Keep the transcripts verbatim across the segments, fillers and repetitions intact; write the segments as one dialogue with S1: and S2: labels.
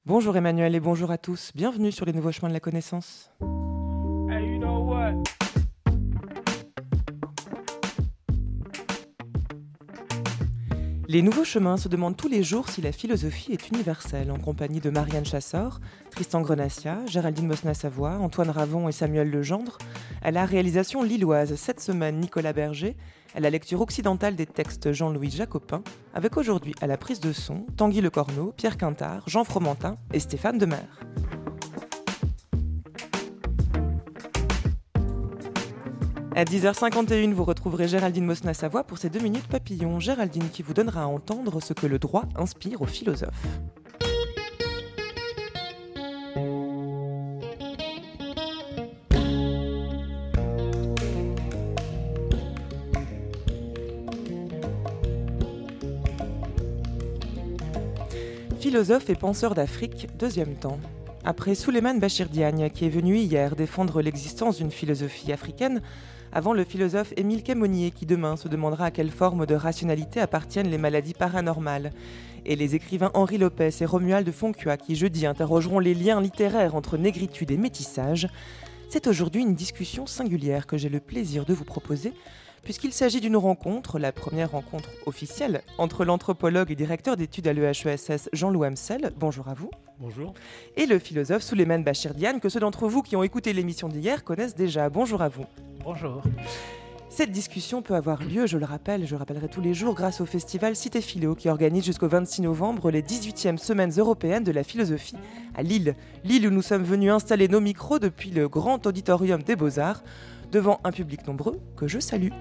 S1: Bonjour Emmanuel et bonjour à tous. Bienvenue sur les nouveaux chemins de la connaissance.
S2: Hey, you know what?
S1: Les nouveaux chemins se demandent tous les jours si la philosophie est universelle, en compagnie de Marianne Chassor, Tristan Grenassia, Géraldine Mosna-Savoie, Antoine Ravon et Samuel Legendre, à la réalisation lilloise cette semaine Nicolas Berger, à la lecture occidentale des textes Jean-Louis Jacopin, avec aujourd'hui à la prise de son Tanguy Lecorneau, Pierre Quintard, Jean Fromentin et Stéphane Demer. À dix heures cinquante et une, vous retrouverez Géraldine Mosna-Savoie pour ses deux minutes papillon. Géraldine qui vous donnera à entendre ce que le droit inspire aux philosophes. Philosophe et penseur d'Afrique, deuxième temps. Après Souleymane Bachir Diagne, qui est venu hier défendre l'existence d'une philosophie africaine, avant le philosophe Émile Quémonier, qui demain se demandera à quelle forme de rationalité appartiennent les maladies paranormales, et les écrivains Henri Lopez et Romuald de Foncua, qui jeudi interrogeront les liens littéraires entre négritude et métissage, c'est aujourd'hui une discussion singulière que j'ai le plaisir de vous proposer, puisqu'il s'agit d'une rencontre, la première rencontre officielle, entre l'anthropologue et directeur d'études à l'E H E S S Jean-Louis Amsel, bonjour à vous.
S3: Bonjour.
S1: Et le philosophe Souleymane Bachir Diagne, que ceux d'entre vous qui ont écouté l'émission d'hier connaissent déjà, bonjour à vous.
S3: Bonjour.
S1: Cette discussion peut avoir lieu, je le rappelle, je le rappellerai tous les jours, grâce au festival Cité Philo, qui organise jusqu'au vingt-six novembre les dix-huitièmes Semaines européennes de la philosophie à Lille. Lille où nous sommes venus installer nos micros depuis le grand auditorium des Beaux-Arts, devant un public nombreux que je salue.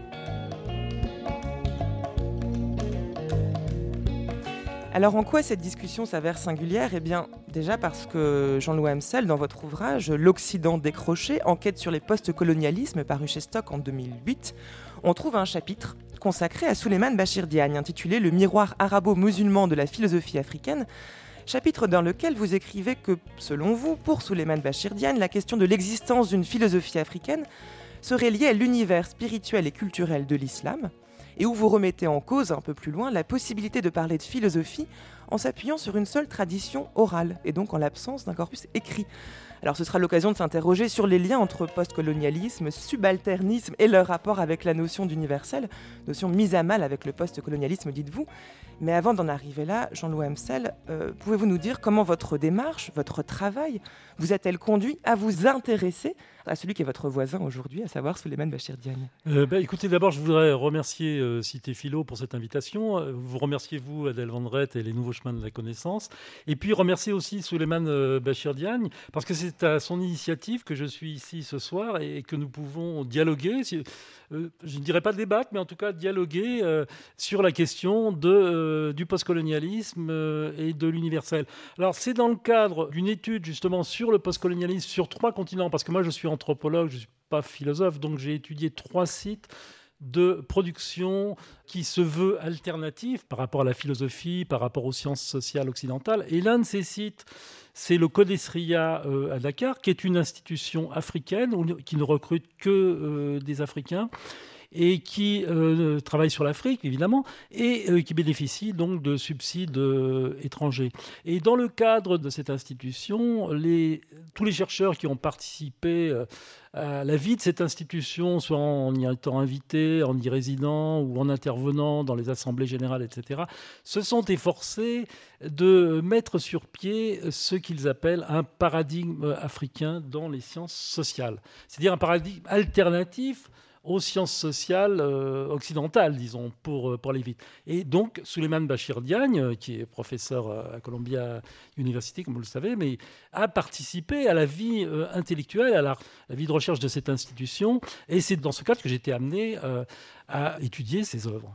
S1: Alors en quoi cette discussion s'avère singulière ? Eh bien, déjà parce que Jean-Louis Amsel, dans votre ouvrage « L'Occident décroché, enquête sur les post-colonialismes » paru chez Stock en deux mille huit, on trouve un chapitre consacré à Souleymane Bachir Diagne, intitulé « Le miroir arabo-musulman de la philosophie africaine », chapitre dans lequel vous écrivez que, selon vous, pour Souleymane Bachir Diagne, la question de l'existence d'une philosophie africaine serait liée à l'univers spirituel et culturel de l'islam, et où vous remettez en cause, un peu plus loin, la possibilité de parler de philosophie en s'appuyant sur une seule tradition orale, et donc en l'absence d'un corpus écrit. Alors ce sera l'occasion de s'interroger sur les liens entre postcolonialisme, subalternisme et leur rapport avec la notion d'universel, notion mise à mal avec le postcolonialisme, dites-vous. Mais avant d'en arriver là, Jean-Louis Amsel, euh, pouvez-vous nous dire comment votre démarche, votre travail, vous a-t-elle conduit à vous intéresser à celui qui est votre voisin aujourd'hui, à savoir Souleymane Bachir Diagne ?
S3: euh, bah, Écoutez, d'abord, je voudrais remercier euh, Cité Philo pour cette invitation. Euh, vous remerciez, vous, Adèle Vendrette et les Nouveaux Chemins de la Connaissance. Et puis, remercier aussi Souleymane euh, Bachir Diagne, parce que c'est à son initiative que je suis ici ce soir et que nous pouvons dialoguer, si, euh, je ne dirais pas débattre, mais en tout cas dialoguer euh, sur la question de, euh, du postcolonialisme euh, et de l'universel. Alors, c'est dans le cadre d'une étude justement sur le postcolonialisme sur trois continents, parce que moi je suis anthropologue, je ne suis pas philosophe, donc j'ai étudié trois sites de production qui se veut alternatif par rapport à la philosophie, par rapport aux sciences sociales occidentales. Et l'un de ces sites, c'est le Codesria euh, à Dakar, qui est une institution africaine où, qui ne recrute que euh, des Africains et qui euh, travaille sur l'Afrique, évidemment, et euh, qui bénéficie donc de subsides euh, étrangers. Et dans le cadre de cette institution, les, tous les chercheurs qui ont participé euh, à la vie de cette institution, soit en y étant invités, en y résidant ou en intervenant dans les assemblées générales, et cetera, se sont efforcés de mettre sur pied ce qu'ils appellent un paradigme africain dans les sciences sociales. C'est-à-dire un paradigme alternatif aux sciences sociales euh, occidentales, disons, pour, pour aller vite. Et donc, Souleymane Bachir Diagne, qui est professeur à Columbia University, comme vous le savez, mais a participé à la vie euh, intellectuelle, à la, la vie de recherche de cette institution, et c'est dans ce cadre que j'ai été amené euh, à étudier ses œuvres.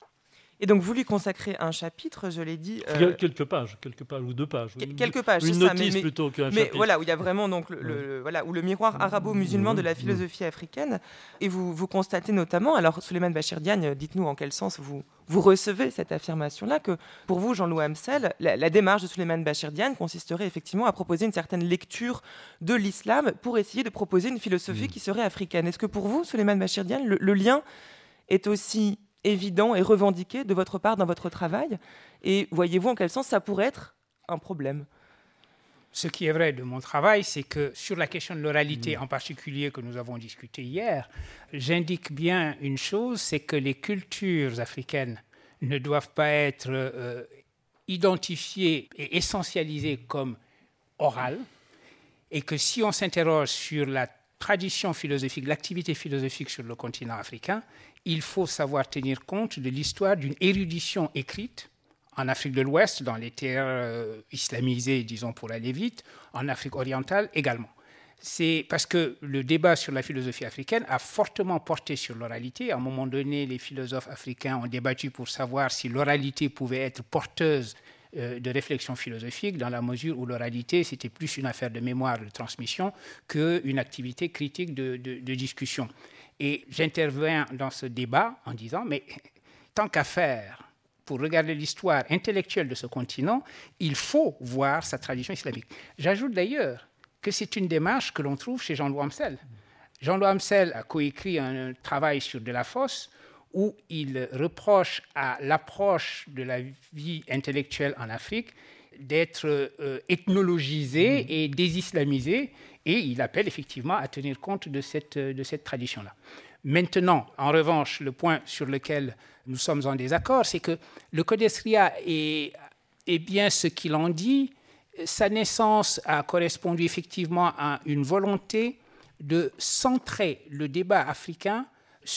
S1: Et donc, vous lui consacrez un chapitre, je l'ai dit... Euh...
S3: Quelques pages, quelques pages, ou deux pages.
S1: Une, quelques pages,
S3: une
S1: c'est
S3: notice
S1: ça, mais,
S3: plutôt qu'un
S1: mais
S3: chapitre.
S1: Voilà, où il y a vraiment donc, le, le, voilà, où le miroir arabo-musulman
S3: mmh,
S1: de la philosophie mmh. africaine. Et vous, vous constatez notamment, alors Souleymane Bachir Diagne, dites-nous en quel sens vous, vous recevez cette affirmation-là, que pour vous, Jean-Louis Amsel, la, la démarche de Souleymane Bachir Diagne consisterait effectivement à proposer une certaine lecture de l'islam pour essayer de proposer une philosophie mmh. qui serait africaine. Est-ce que pour vous, Souleymane Bachir Diagne, le, le lien est aussi évident et revendiqué de votre part dans votre travail ? Et voyez-vous en quel sens ça pourrait être un problème ?
S4: Ce qui est vrai de mon travail, c'est que sur la question de l'oralité, mmh. en particulier que nous avons discuté hier, j'indique bien une chose, c'est que les cultures africaines ne doivent pas être euh, identifiées et essentialisées comme orales, et que si on s'interroge sur la tradition philosophique, l'activité philosophique sur le continent africain, il faut savoir tenir compte de l'histoire d'une érudition écrite en Afrique de l'Ouest, dans les terres euh, islamisées, disons pour aller vite, en Afrique orientale également. C'est parce que le débat sur la philosophie africaine a fortement porté sur l'oralité. À un moment donné, les philosophes africains ont débattu pour savoir si l'oralité pouvait être porteuse euh, de réflexion philosophique, dans la mesure où l'oralité, c'était plus une affaire de mémoire, de transmission, qu'une activité critique de, de, de discussion. Et j'interviens dans ce débat en disant, mais tant qu'à faire, pour regarder l'histoire intellectuelle de ce continent, il faut voir sa tradition islamique. J'ajoute d'ailleurs que c'est une démarche que l'on trouve chez Jean-Louis Amsel. Jean-Louis Amsel a coécrit un travail sur Delafosse où il reproche à l'approche de la vie intellectuelle en Afrique d'être euh, ethnologisée mmh. et désislamisée, et il appelle effectivement à tenir compte de cette, de cette tradition-là. Maintenant, en revanche, le point sur lequel nous sommes en désaccord, c'est que le Codex Ria est, est bien ce qu'il en dit. Sa naissance a correspondu effectivement à une volonté de centrer le débat africain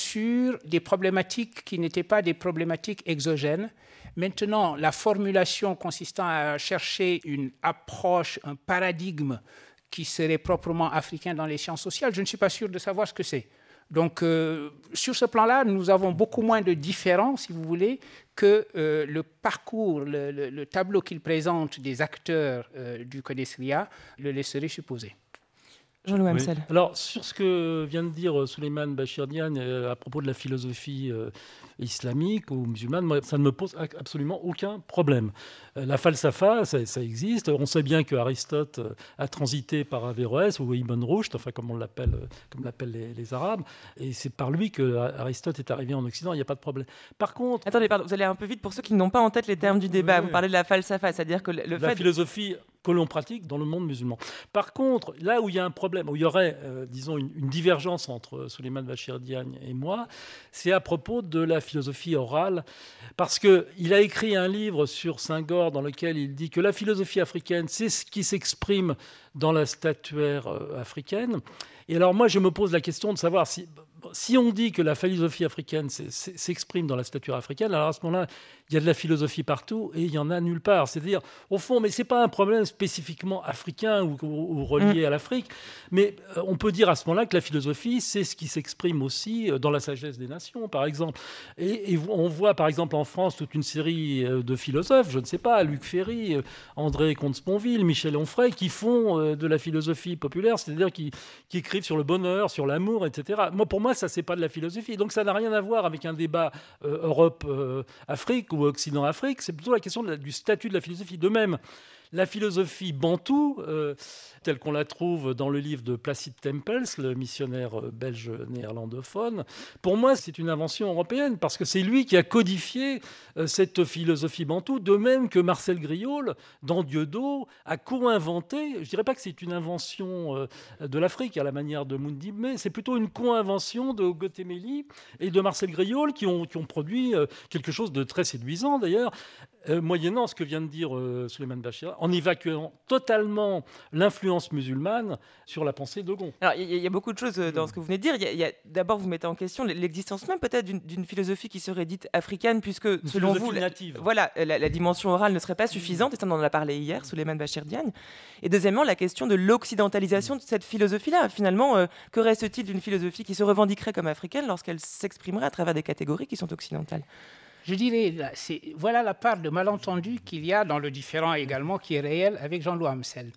S4: sur des problématiques qui n'étaient pas des problématiques exogènes. Maintenant, la formulation consistant à chercher une approche, un paradigme qui serait proprement africain dans les sciences sociales, je ne suis pas sûr de savoir ce que c'est. Donc, euh, sur ce plan-là, nous avons beaucoup moins de différences, si vous voulez, que euh, le parcours, le, le, le tableau qu'il présente des acteurs euh, du Codex Ria le laisserait supposer.
S1: Jean-Louis Amsel.
S3: Oui. Alors, sur ce que vient de dire Souleymane Bachir Diagne euh, à propos de la philosophie euh, islamique ou musulmane, moi, ça ne me pose absolument aucun problème. Euh, la falsafa, ça, ça existe. On sait bien qu'Aristote euh, a transité par Averroès ou Ibn Rushd, enfin comme on l'appelle, euh, comme l'appellent les, les Arabes, et c'est par lui que Aristote est arrivé en Occident. Il n'y a pas de problème. Par contre,
S1: attendez, pardon, vous allez un peu vite pour ceux qui n'ont pas en tête les termes du débat.
S3: Oui.
S1: Vous parlez de la falsafa, c'est-à-dire que le, le
S3: la
S1: fait
S3: philosophie que l'on pratique dans le monde musulman. Par contre, là où il y a un problème, où il y aurait, euh, disons, une, une divergence entre Souleymane Bachir Diagne et moi, c'est à propos de la philosophie orale, parce qu'il a écrit un livre sur Senghor dans lequel il dit que la philosophie africaine, c'est ce qui s'exprime dans la statuaire euh, africaine. Et alors moi, je me pose la question de savoir si, si on dit que la philosophie africaine c'est, c'est, s'exprime dans la statuaire africaine, alors à ce moment-là, il y a de la philosophie partout et il n'y en a nulle part. C'est-à-dire, au fond, mais ce n'est pas un problème spécifiquement africain ou, ou, ou relié mmh. à l'Afrique, mais euh, on peut dire à ce moment-là que la philosophie, c'est ce qui s'exprime aussi dans la sagesse des nations, par exemple. Et, et on voit, par exemple, en France, toute une série de philosophes, je ne sais pas, Luc Ferry, André Comte-Sponville, Michel Onfray, qui font euh, de la philosophie populaire, c'est-à-dire qui, qui écrivent sur le bonheur, sur l'amour, et cetera. Moi, pour moi, ça, c'est pas de la philosophie. Donc, ça n'a rien à voir avec un débat euh, Europe-Afrique euh, ou Occident-Afrique. C'est plutôt la question de la, du statut de la philosophie. De même, la philosophie bantoue, euh, telle qu'on la trouve dans le livre de Placide Tempels, le missionnaire belge néerlandophone, pour moi, c'est une invention européenne, parce que c'est lui qui a codifié euh, cette philosophie bantoue, de même que Marcel Griaule, dans Dieudo, a co-inventé, je ne dirais pas que c'est une invention euh, de l'Afrique, à la manière de Mundibé, c'est plutôt une co-invention de Gotemeli et de Marcel Griaule, qui ont, qui ont produit euh, quelque chose de très séduisant, d'ailleurs, euh, moyennant ce que vient de dire euh, Souleymane Bachir, en évacuant totalement l'influence musulmane sur la pensée de Gon.
S1: Alors, il y, y a beaucoup de choses dans ce que vous venez de dire. Il y a, y a, d'abord, vous mettez en question l'existence même peut-être d'une, d'une philosophie qui serait dite africaine, puisque
S3: Une
S1: selon vous,
S3: native.
S1: La, voilà, la, la dimension orale ne serait pas suffisante, et ça on en a parlé hier, Souleymane Bachir Diagne. Et deuxièmement, la question de l'occidentalisation de cette philosophie-là. Finalement, euh, que reste-t-il d'une philosophie qui se revendiquerait comme africaine lorsqu'elle s'exprimerait à travers des catégories qui sont occidentales ?
S4: Je dirais, là, c'est, voilà la part de malentendu qu'il y a dans le différend également qui est réel avec Jean-Louis Amsel.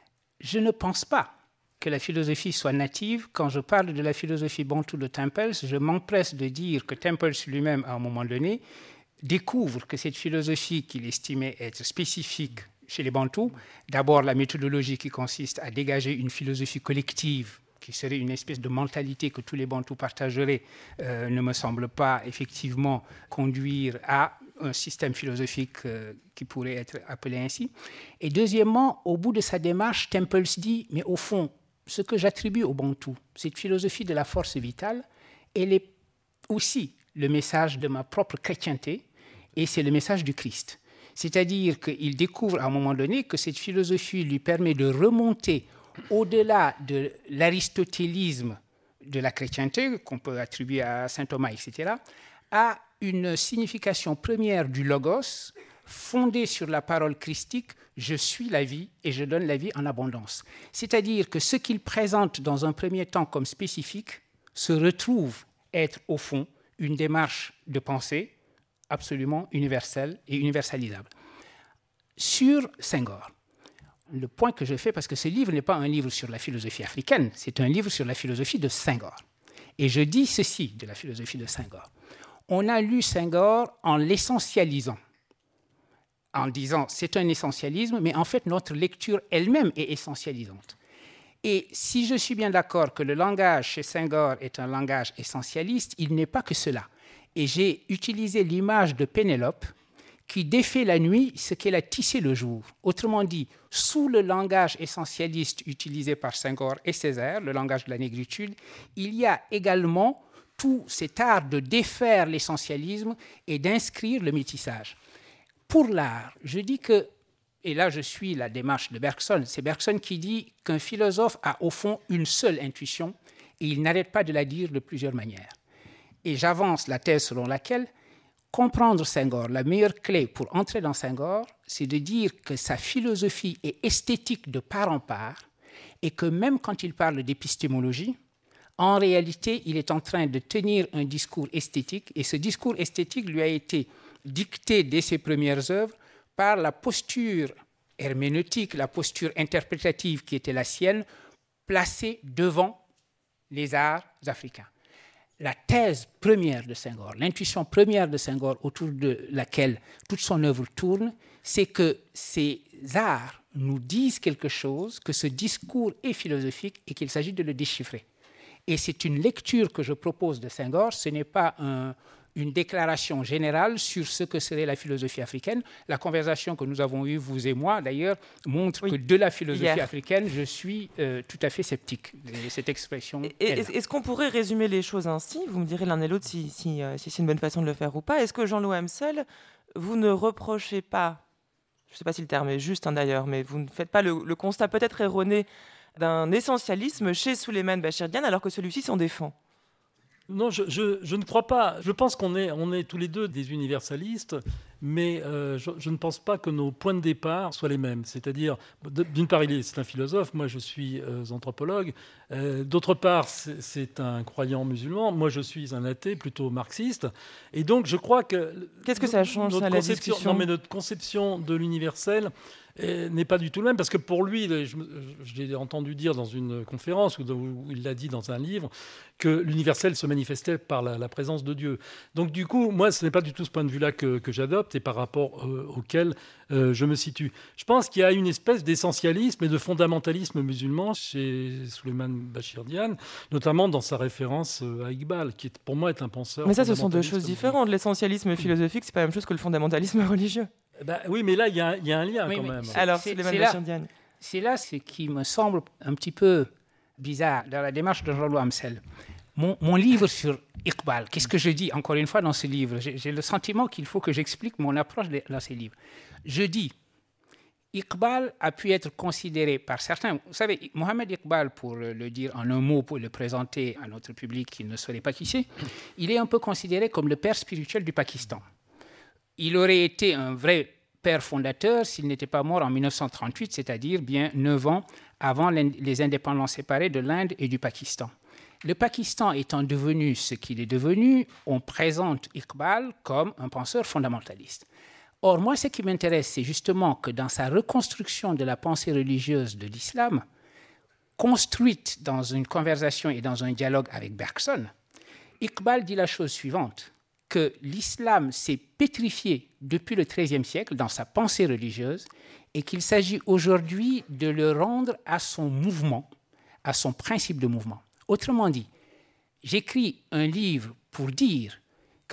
S4: Je ne pense pas que la philosophie soit native. Quand je parle de la philosophie bantoue de Tempels, je m'empresse de dire que Tempels lui-même, à un moment donné, découvre que cette philosophie qu'il estimait être spécifique chez les bantous, d'abord la méthodologie qui consiste à dégager une philosophie collective qui serait une espèce de mentalité que tous les bantous partageraient, euh, ne me semble pas effectivement conduire à un système philosophique euh, qui pourrait être appelé ainsi. Et deuxièmement, au bout de sa démarche, Temples dit, mais au fond, ce que j'attribue au Bantu, cette philosophie de la force vitale, elle est aussi le message de ma propre chrétienté, et c'est le message du Christ. C'est-à-dire qu'il découvre à un moment donné que cette philosophie lui permet de remonter au-delà de l'aristotélisme de la chrétienté, qu'on peut attribuer à saint Thomas, et cetera, à une signification première du logos, fondée sur la parole christique, je suis la vie et je donne la vie en abondance. C'est-à-dire que ce qu'il présente dans un premier temps comme spécifique se retrouve être au fond une démarche de pensée absolument universelle et universalisable. Sur Senghor, le point que je fais, parce que ce livre n'est pas un livre sur la philosophie africaine, c'est un livre sur la philosophie de Senghor. Et je dis ceci de la philosophie de Senghor. On a lu Senghor en l'essentialisant, en disant c'est un essentialisme, mais en fait notre lecture elle-même est essentialisante. Et si je suis bien d'accord que le langage chez Senghor est un langage essentialiste, il n'est pas que cela. Et j'ai utilisé l'image de Pénélope qui défait la nuit ce qu'elle a tissé le jour. Autrement dit, sous le langage essentialiste utilisé par Senghor et Césaire, le langage de la négritude, il y a également tout cet art de défaire l'essentialisme et d'inscrire le métissage. Pour l'art, je dis que, et là je suis la démarche de Bergson, c'est Bergson qui dit qu'un philosophe a au fond une seule intuition et il n'arrête pas de la dire de plusieurs manières. Et j'avance la thèse selon laquelle comprendre Senghor, la meilleure clé pour entrer dans Senghor, c'est de dire que sa philosophie est esthétique de part en part et que même quand il parle d'épistémologie, en réalité, il est en train de tenir un discours esthétique et ce discours esthétique lui a été dicté dès ses premières œuvres par la posture herméneutique, la posture interprétative qui était la sienne, placée devant les arts africains. La thèse première de Senghor, l'intuition première de Senghor autour de laquelle toute son œuvre tourne, c'est que ces arts nous disent quelque chose, que ce discours est philosophique et qu'il s'agit de le déchiffrer. Et c'est une lecture que je propose de Senghor, ce n'est pas un, une déclaration générale sur ce que serait la philosophie africaine. La conversation que nous avons eue, vous et moi, d'ailleurs, montre oui. que de la philosophie Hier. africaine, je suis euh, tout à fait sceptique. Et cette expression
S1: et, est Est-ce qu'on pourrait résumer les choses ainsi ? Vous me direz l'un et l'autre si, si, euh, si c'est une bonne façon de le faire ou pas. Est-ce que Jean-Loup Hemsel, vous ne reprochez pas, je ne sais pas si le terme est juste hein, d'ailleurs, mais vous ne faites pas le, le constat peut-être erroné d'un essentialisme chez Souleymane Bachir Diagne alors que celui-ci s'en défend ?
S3: Non, je, je, je ne crois pas. Je pense qu'on est, on est tous les deux des universalistes, mais euh, je, je ne pense pas que nos points de départ soient les mêmes. C'est-à-dire, d'une part, il est, c'est un philosophe, moi je suis euh, anthropologue. Euh, d'autre part, c'est, c'est un croyant musulman. Moi, je suis un athée, plutôt marxiste. Et donc, je crois que...
S1: Qu'est-ce que ça change, ça, la discussion ?
S3: Non, mais notre conception de l'universel Et n'est pas du tout le même, parce que pour lui, je, je l'ai entendu dire dans une conférence, ou, où il l'a dit dans un livre, que l'universel se manifestait par la, la présence de Dieu. Donc du coup, moi, ce n'est pas du tout ce point de vue-là que, que j'adopte et par rapport euh, auquel euh, je me situe. Je pense qu'il y a une espèce d'essentialisme et de fondamentalisme musulman chez Souleymane Bachir Diagne, notamment dans sa référence à Iqbal, qui est, pour moi est un penseur.
S1: Mais ça, ce sont deux choses différentes. L'essentialisme philosophique, c'est pas la même chose que le fondamentalisme religieux.
S3: Ben, oui, mais là, il y, y a un lien oui, quand même.
S1: C'est, Alors, c'est, c'est,
S4: là,
S1: Diagne.
S4: c'est là ce qui me semble un petit peu bizarre dans la démarche de Jean-Loup Hemsel. Mon, mon livre sur Iqbal, qu'est-ce que je dis encore une fois dans ce livre ? J'ai, j'ai le sentiment qu'il faut que j'explique mon approche de, dans ces livres. Je dis, Iqbal a pu être considéré par certains... Vous savez, Mohamed Iqbal, pour le dire en un mot, pour le présenter à notre public qui ne saurait pas qui c'est, il est un peu considéré comme le père spirituel du Pakistan. Il aurait été un vrai père fondateur s'il n'était pas mort en dix-neuf cent trente-huit, c'est-à-dire bien neuf ans avant les indépendances séparées de l'Inde et du Pakistan. Le Pakistan étant devenu ce qu'il est devenu, on présente Iqbal comme un penseur fondamentaliste. Or, moi, ce qui m'intéresse, c'est justement que dans sa reconstruction de la pensée religieuse de l'islam, construite dans une conversation et dans un dialogue avec Bergson, Iqbal dit la chose suivante, que l'islam s'est pétrifié depuis le treizième siècle dans sa pensée religieuse et qu'il s'agit aujourd'hui de le rendre à son mouvement, à son principe de mouvement. Autrement dit, j'écris un livre pour dire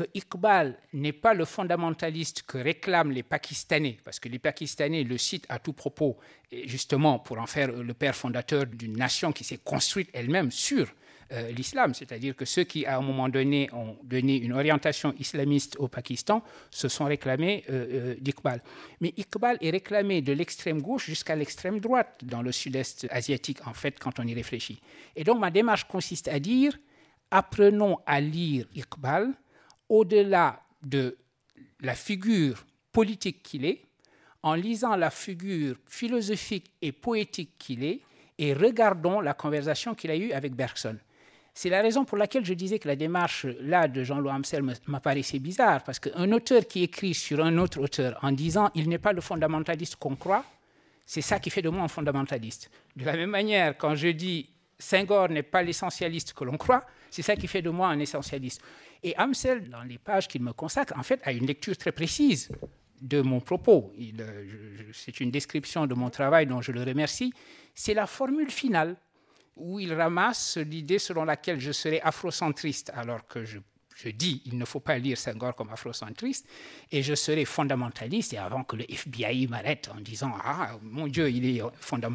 S4: que Iqbal n'est pas le fondamentaliste que réclament les Pakistanais, parce que les Pakistanais le citent à tout propos, et justement pour en faire le père fondateur d'une nation qui s'est construite elle-même sur euh, l'islam, c'est-à-dire que ceux qui, à un moment donné, ont donné une orientation islamiste au Pakistan se sont réclamés euh, euh, d'Iqbal. Mais Iqbal est réclamé de l'extrême gauche jusqu'à l'extrême droite dans le sud-est asiatique, en fait, quand on y réfléchit. Et donc, ma démarche consiste à dire, apprenons à lire Iqbal au-delà de la figure politique qu'il est, en lisant la figure philosophique et poétique qu'il est, et regardons la conversation qu'il a eue avec Bergson. C'est la raison pour laquelle je disais que la démarche là de Jean-Louis Amsel m'apparaissait bizarre, parce qu'un auteur qui écrit sur un autre auteur en disant « il n'est pas le fondamentaliste qu'on croit », c'est ça qui fait de moi un fondamentaliste. De la même manière, quand je dis « Senghor n'est pas l'essentialiste que l'on croit », c'est ça qui fait de moi un essentialiste. Et Amsel, dans les pages qu'il me consacre, en fait, a une lecture très précise de mon propos. Il, je, je, c'est une description de mon travail dont je le remercie. C'est la formule finale où il ramasse l'idée selon laquelle je serais afrocentriste, alors que je, je dis il ne faut pas lire Senghor comme afrocentriste, et je serais fondamentaliste, et avant que le F B I m'arrête en disant « Ah, mon Dieu, il est fondamentaliste »,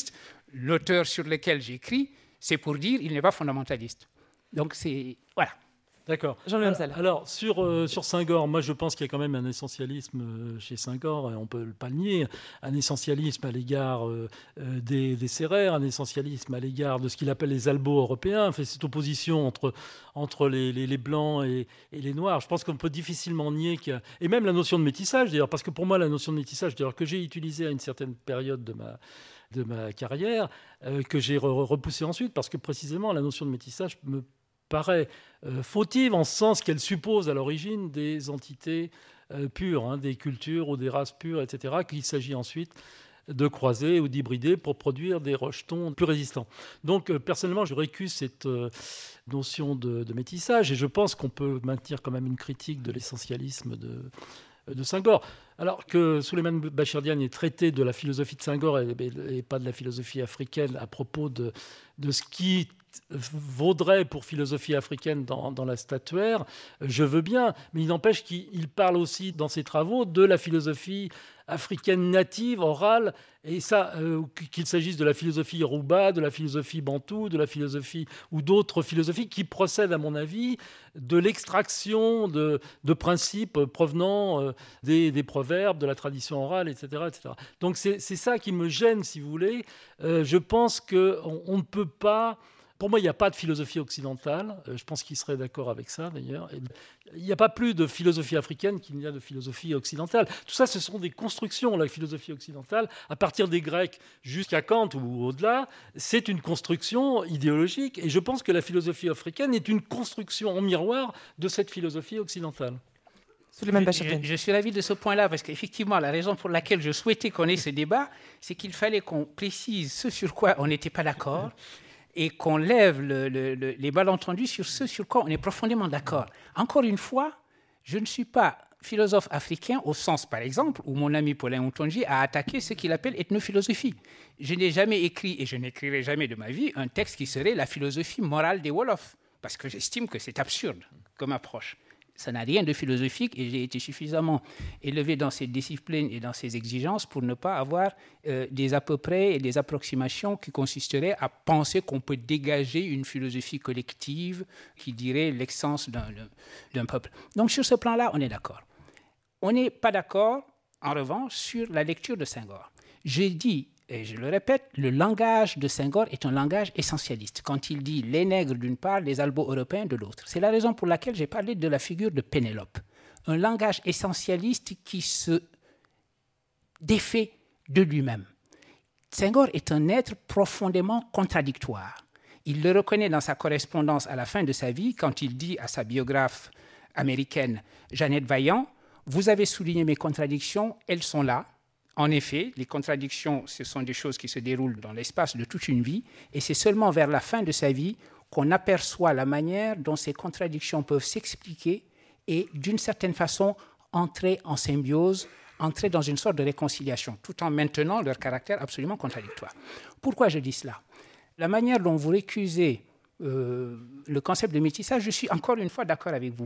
S4: l'auteur sur lequel j'écris, c'est pour dire il n'est pas fondamentaliste. Donc c'est... voilà.
S3: D'accord.
S1: Jean-Louis Amsel.
S3: Alors, sur, euh, sur Senghor, moi je pense qu'il y a quand même un essentialisme euh, chez Senghor, et on ne peut pas le nier, un essentialisme à l'égard euh, euh, des, des Sérères, un essentialisme à l'égard de ce qu'il appelle les albos européens, enfin, cette opposition entre, entre les, les, les Blancs et, et les Noirs. Je pense qu'on peut difficilement nier qu'il y a... Et même la notion de métissage, d'ailleurs, parce que pour moi la notion de métissage, d'ailleurs, que j'ai utilisée à une certaine période de ma... de ma carrière, euh, que j'ai re- repoussée ensuite, parce que précisément la notion de métissage me paraît euh, fautive en ce sens qu'elle suppose à l'origine des entités euh, pures, hein, des cultures ou des races pures, et cetera, qu'il s'agit ensuite de croiser ou d'hybrider pour produire des rejetons plus résistants. Donc, euh, personnellement, je récuse cette euh, notion de, de métissage, et je pense qu'on peut maintenir quand même une critique de l'essentialisme de, de Senghor. Alors que Souleymane Bachir Diagne est traité de la philosophie de Senghor et, et, et pas de la philosophie africaine à propos de, de ce qui vaudrait pour philosophie africaine dans, dans la statuaire, je veux bien, mais il n'empêche qu'il parle aussi dans ses travaux de la philosophie africaine native, orale, et ça, euh, qu'il s'agisse de la philosophie yoruba, de la philosophie bantou, de la philosophie ou d'autres philosophies qui procèdent, à mon avis, de l'extraction de, de principes provenant euh, des, des proverbes, de la tradition orale, et cetera, et cetera. Donc c'est, c'est ça qui me gêne, si vous voulez. Euh, je pense qu'on on ne peut pas... Pour moi, il n'y a pas de philosophie occidentale. Je pense qu'il serait d'accord avec ça, d'ailleurs. Il n'y a pas plus de philosophie africaine qu'il n'y a de philosophie occidentale. Tout ça, ce sont des constructions, la philosophie occidentale. À partir des Grecs jusqu'à Kant ou au-delà, c'est une construction idéologique. Et je pense que la philosophie africaine est une construction en miroir de cette philosophie occidentale.
S4: Je, je, je suis ravi de ce point-là, parce qu'effectivement, la raison pour laquelle je souhaitais qu'on ait ce débat, c'est qu'il fallait qu'on précise ce sur quoi on n'était pas d'accord, et qu'on lève le, le, le, les malentendus sur ce sur quoi on est profondément d'accord. Encore une fois, je ne suis pas philosophe africain au sens, par exemple, où mon ami Paulin Ontonji a attaqué ce qu'il appelle ethnophilosophie. Je n'ai jamais écrit, et je n'écrirai jamais de ma vie, un texte qui serait la philosophie morale des Wolofs, parce que j'estime que c'est absurde comme approche. Ça n'a rien de philosophique, et j'ai été suffisamment élevé dans ces disciplines et dans ces exigences pour ne pas avoir euh, des à peu près et des approximations qui consisteraient à penser qu'on peut dégager une philosophie collective qui dirait l'essence d'un, d'un peuple. Donc sur ce plan-là, on est d'accord. On n'est pas d'accord, en revanche, sur la lecture de Senghor. J'ai dit, et je le répète, le langage de Senghor est un langage essentialiste. Quand il dit les nègres d'une part, les albo-européens de l'autre. C'est la raison pour laquelle j'ai parlé de la figure de Pénélope. Un langage essentialiste qui se défait de lui-même. Senghor est un être profondément contradictoire. Il le reconnaît dans sa correspondance à la fin de sa vie, quand il dit à sa biographe américaine Jeannette Vaillant, « Vous avez souligné mes contradictions, elles sont là. » En effet, les contradictions, ce sont des choses qui se déroulent dans l'espace de toute une vie, et c'est seulement vers la fin de sa vie qu'on aperçoit la manière dont ces contradictions peuvent s'expliquer et, d'une certaine façon, entrer en symbiose, entrer dans une sorte de réconciliation, tout en maintenant leur caractère absolument contradictoire. Pourquoi je dis cela ? La manière dont vous récusez euh, le concept de métissage, je suis encore une fois d'accord avec vous.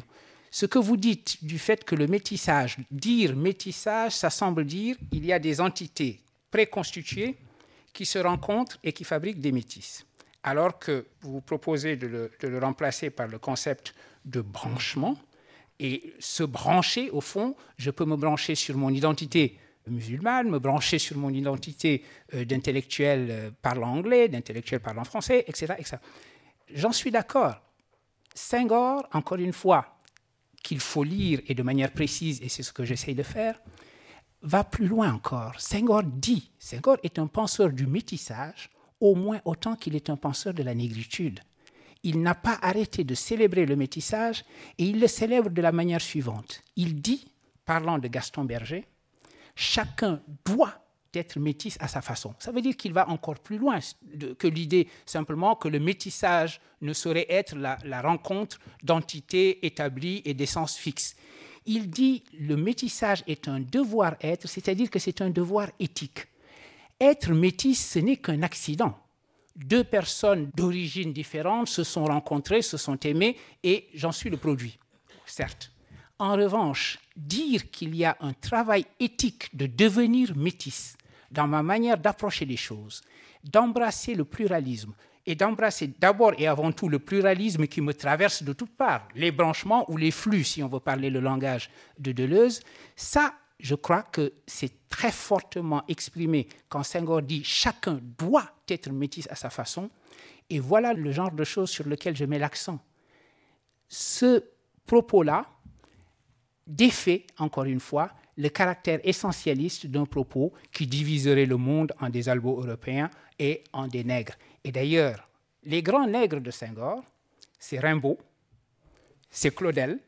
S4: Ce que vous dites du fait que le métissage, dire métissage, ça semble dire qu'il y a des entités préconstituées qui se rencontrent et qui fabriquent des métis. Alors que vous proposez de le, de le remplacer par le concept de branchement. Et se brancher, au fond, je peux me brancher sur mon identité musulmane, me brancher sur mon identité euh, d'intellectuel euh, parlant anglais, d'intellectuel parlant français, et cetera, et cetera. J'en suis d'accord. Senghor, encore une fois, qu'il faut lire et de manière précise, et c'est ce que j'essaye de faire, va plus loin encore. Senghor dit, Senghor est un penseur du métissage, au moins autant qu'il est un penseur de la négritude. Il n'a pas arrêté de célébrer le métissage et il le célèbre de la manière suivante. Il dit, parlant de Gaston Berger, « Chacun doit être métis à sa façon ». Ça veut dire qu'il va encore plus loin que l'idée simplement que le métissage ne saurait être la, la rencontre d'entités établies et d'essence fixe. Il dit « Le métissage est un devoir-être, c'est-à-dire que c'est un devoir éthique. Être métis, ce n'est qu'un accident. » Deux personnes d'origine différente se sont rencontrées, se sont aimées, et j'en suis le produit, certes. En revanche, dire qu'il y a un travail éthique de devenir métis dans ma manière d'approcher les choses, d'embrasser le pluralisme, et d'embrasser d'abord et avant tout le pluralisme qui me traverse de toutes parts, les branchements ou les flux, si on veut parler le langage de Deleuze, ça, je crois que c'est très fortement exprimé quand Senghor dit « chacun doit être métis à sa façon ». Et voilà le genre de choses sur lequel je mets l'accent. Ce propos-là défait, encore une fois, le caractère essentialiste d'un propos qui diviserait le monde en des albo-européens et en des nègres. Et d'ailleurs, les grands nègres de Senghor, c'est Rimbaud, c'est Claudel,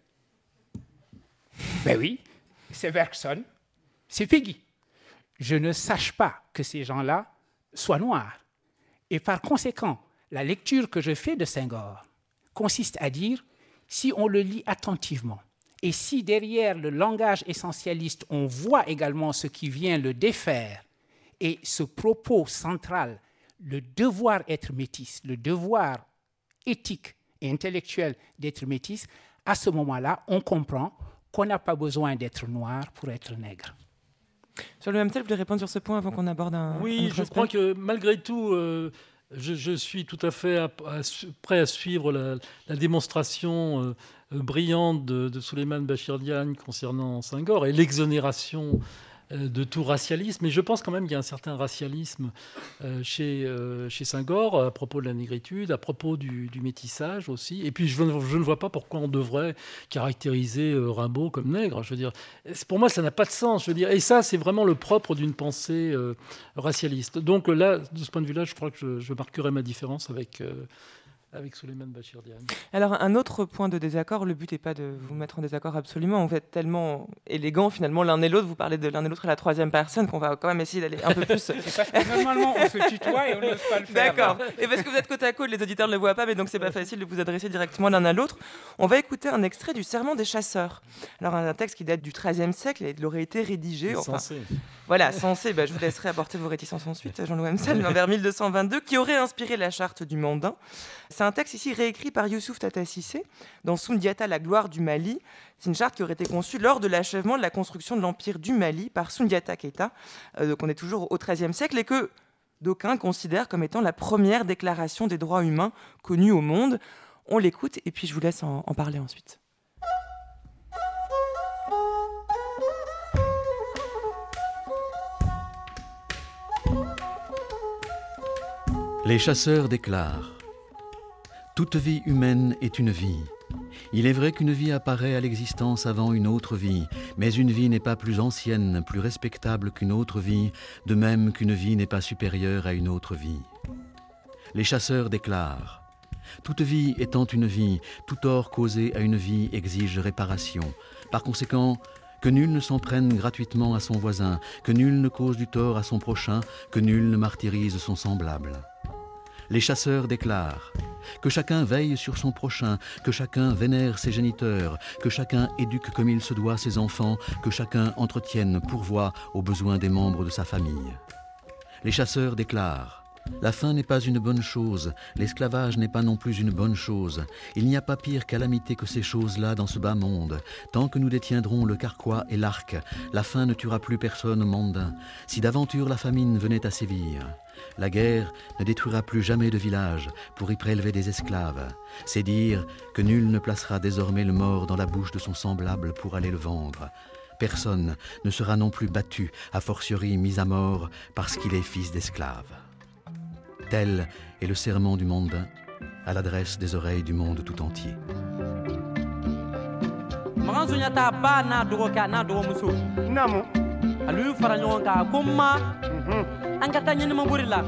S4: ben oui, c'est Bergson, c'est Péguy. Je ne sache pas que ces gens-là soient noirs. Et par conséquent, la lecture que je fais de Senghor consiste à dire, si on le lit attentivement, et si derrière le langage essentialiste, on voit également ce qui vient le défaire, et ce propos central, le devoir être métis, le devoir éthique et intellectuel d'être métis, à ce moment-là, on comprend qu'on n'a pas besoin d'être noir pour être nègre.
S1: Jean-Louis Hamsel, vous voulez répondre sur ce point avant qu'on aborde un
S3: Oui,
S1: un
S3: je
S1: aspect?
S3: crois que malgré tout, euh, je, je suis tout à fait à, à, prêt à suivre la, la démonstration euh, brillante de, de Souleymane Bachir Diagne concernant Senghor et l'exonération de tout racialisme, mais je pense quand même qu'il y a un certain racialisme euh, chez, euh, chez Senghor à propos de la négritude, à propos du, du métissage aussi. Et puis je ne, je ne vois pas pourquoi on devrait caractériser euh, Rimbaud comme nègre. Je veux dire, pour moi, ça n'a pas de sens. Je veux dire, et ça, c'est vraiment le propre d'une pensée euh, racialiste. Donc là, de ce point de vue-là, je crois que je, je marquerai ma différence avec. Euh, avec Souleymane Bachir Diagne.
S1: Alors, un autre point de désaccord, le but n'est pas de vous mettre en désaccord absolument, vous êtes tellement élégants finalement l'un et l'autre, vous parlez de l'un et l'autre à la troisième personne qu'on va quand même essayer d'aller un peu plus...
S4: C'est parce que normalement on se tutoie et on n'ose pas le faire.
S1: D'accord, et parce que vous êtes côte à côte, les auditeurs ne le voient pas, mais donc c'est pas facile de vous adresser directement l'un à l'autre. On va écouter un extrait du Serment des chasseurs. Alors un texte qui date du treizième siècle, et il aurait été rédigé... Enfin,
S3: censé.
S1: Voilà, censé, bah, je vous laisserai apporter vos réticences ensuite, Jean-Louis Hamsel, vers mille deux cent vingt-deux, qui aurait inspiré la charte du Mandin. C'est un texte ici réécrit par Youssouf Tata Cissé dans Soundiata, la gloire du Mali. C'est une charte qui aurait été conçue lors de l'achèvement de la construction de l'empire du Mali par Soundiata Keita. Euh, donc on est toujours au treizième siècle et que d'aucuns considèrent comme étant la première déclaration des droits humains connue au monde. On l'écoute et puis je vous laisse en, en parler ensuite.
S5: Les chasseurs déclarent : toute vie humaine est une vie. Il est vrai qu'une vie apparaît à l'existence avant une autre vie, mais une vie n'est pas plus ancienne, plus respectable qu'une autre vie, de même qu'une vie n'est pas supérieure à une autre vie. Les chasseurs déclarent : toute vie étant une vie, tout tort causé à une vie exige réparation. Par conséquent, que nul ne s'en prenne gratuitement à son voisin, que nul ne cause du tort à son prochain, que nul ne martyrise son semblable. Les chasseurs déclarent que chacun veille sur son prochain, que chacun vénère ses géniteurs, que chacun éduque comme il se doit ses enfants, que chacun entretienne, pourvoie aux besoins des membres de sa famille. Les chasseurs déclarent La faim n'est pas une bonne chose, l'esclavage n'est pas non plus une bonne chose. Il n'y a pas pire calamité que ces choses-là dans ce bas monde. Tant que nous détiendrons le carquois et l'arc, la faim ne tuera plus personne au mondain. Si d'aventure la famine venait à sévir, la guerre ne détruira plus jamais de village pour y prélever des esclaves. C'est dire que nul ne placera désormais le mort dans la bouche de son semblable pour aller le vendre. Personne ne sera non plus battu, a fortiori mis à mort, parce qu'il est fils d'esclave. Tel est le serment du mondain à l'adresse des oreilles du monde tout entier.
S6: Namu.
S7: Alu fara ɲɔgɔn kan ko ma an ka taa ɲɛnɛmabori la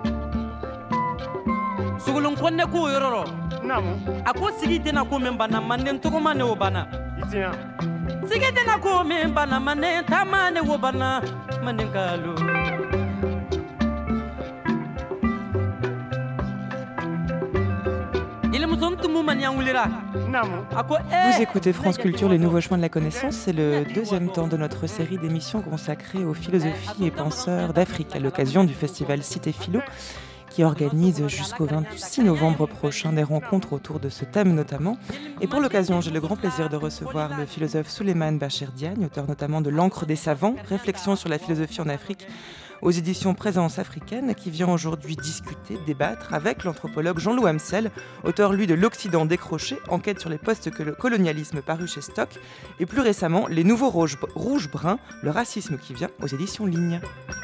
S7: sogolon kɔnɛ ko o yɔrɔ rɔ
S6: Namu.
S7: a ko sigi tɛna ko min banna manden tɔgɔma ne o banna
S6: Itina.
S7: sigi tɛna ko min banna manden taama ne o banna manden kalo yɛlɛmusonin tumu maniyan wulira
S6: Namu.
S7: a ko
S1: Vous écoutez France Culture, les nouveaux chemins de la connaissance. C'est le deuxième temps de notre série d'émissions consacrée aux philosophies et penseurs d'Afrique à l'occasion du festival Cité Philo qui organise jusqu'au vingt-six novembre prochain des rencontres autour de ce thème notamment. Et pour l'occasion, j'ai le grand plaisir de recevoir le philosophe Souleymane Bachir Diagne, auteur notamment de L'encre des savants, réflexion sur la philosophie en Afrique, aux éditions Présence africaine, qui vient aujourd'hui discuter, débattre avec l'anthropologue Jean-Loup Amsel, auteur lui de L'Occident décroché, enquête sur les post-colonialismes paru chez Stock, et plus récemment Les Nouveaux Rouges, Rouges Bruns, le racisme qui vient aux éditions Ligne.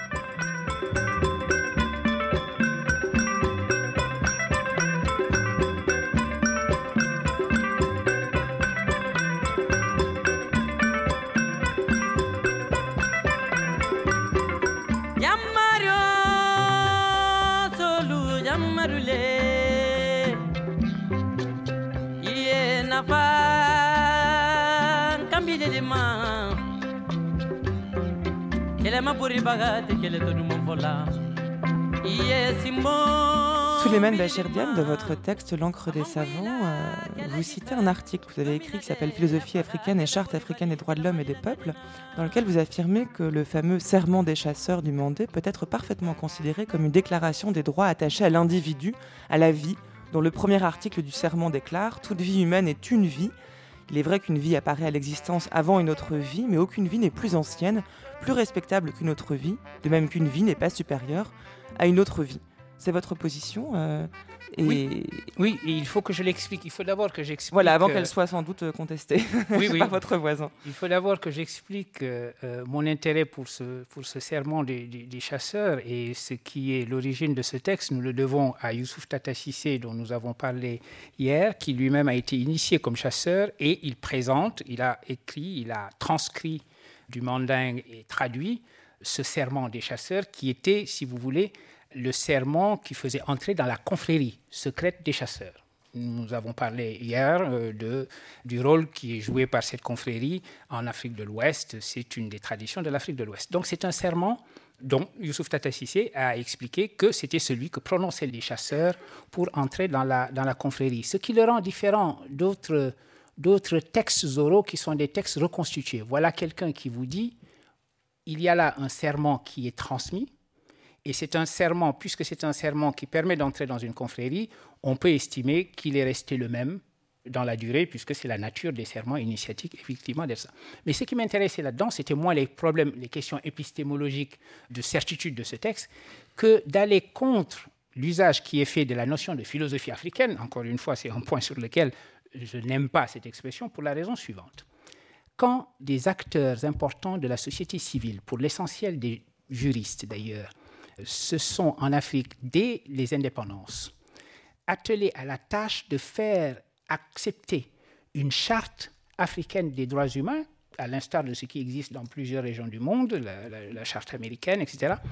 S1: Souleymane Bachir Diagne, de votre texte L'encre des savants, euh, vous citez un article que vous avez écrit qui s'appelle Philosophie africaine et charte africaine des droits de l'homme et des peuples, dans lequel vous affirmez que le fameux serment des chasseurs du Mandé peut être parfaitement considéré comme une déclaration des droits attachés à l'individu, à la vie, dont le premier article du serment déclare « Toute vie humaine est une vie ». Il est vrai qu'une vie apparaît à l'existence avant une autre vie, mais aucune vie n'est plus ancienne, plus respectable qu'une autre vie, de même qu'une vie n'est pas supérieure à une autre vie. C'est votre position euh, et...
S4: Oui. Oui, et il faut que je l'explique. Il faut d'abord que j'explique...
S1: Voilà, avant
S4: euh...
S1: qu'elle soit sans doute contestée
S4: oui, oui.
S1: par votre voisin.
S4: Il faut d'abord que j'explique euh, euh, mon intérêt pour ce, pour ce serment des, des, des chasseurs et ce qui est l'origine de ce texte. Nous le devons à Youssouf Tata Cissé, dont nous avons parlé hier, qui lui-même a été initié comme chasseur et il présente, il a écrit, il a transcrit du mandingue et traduit ce serment des chasseurs qui était, si vous voulez, le serment qui faisait entrer dans la confrérie secrète des chasseurs. Nous avons parlé hier euh, de, du rôle qui est joué par cette confrérie en Afrique de l'Ouest. C'est une des traditions de l'Afrique de l'Ouest. Donc c'est un serment dont Youssouf Tata Cissé a expliqué que c'était celui que prononçaient les chasseurs pour entrer dans la, dans la confrérie. Ce qui le rend différent d'autres, d'autres textes oraux qui sont des textes reconstitués. Voilà quelqu'un qui vous dit, il y a là un serment qui est transmis, et c'est un serment, puisque c'est un serment qui permet d'entrer dans une confrérie, on peut estimer qu'il est resté le même dans la durée, puisque c'est la nature des serments initiatiques, effectivement, d'être ça. Mais ce qui m'intéressait là-dedans, c'était moins les problèmes, les questions épistémologiques de certitude de ce texte, que d'aller contre l'usage qui est fait de la notion de philosophie africaine. Encore une fois, c'est un point sur lequel je n'aime pas cette expression pour la raison suivante. Quand des acteurs importants de la société civile, pour l'essentiel des juristes d'ailleurs, se sont en Afrique, dès les indépendances, attelés à la tâche de faire accepter une charte africaine des droits humains, à l'instar de ce qui existe dans plusieurs régions du monde, la, la, la charte américaine, et cetera,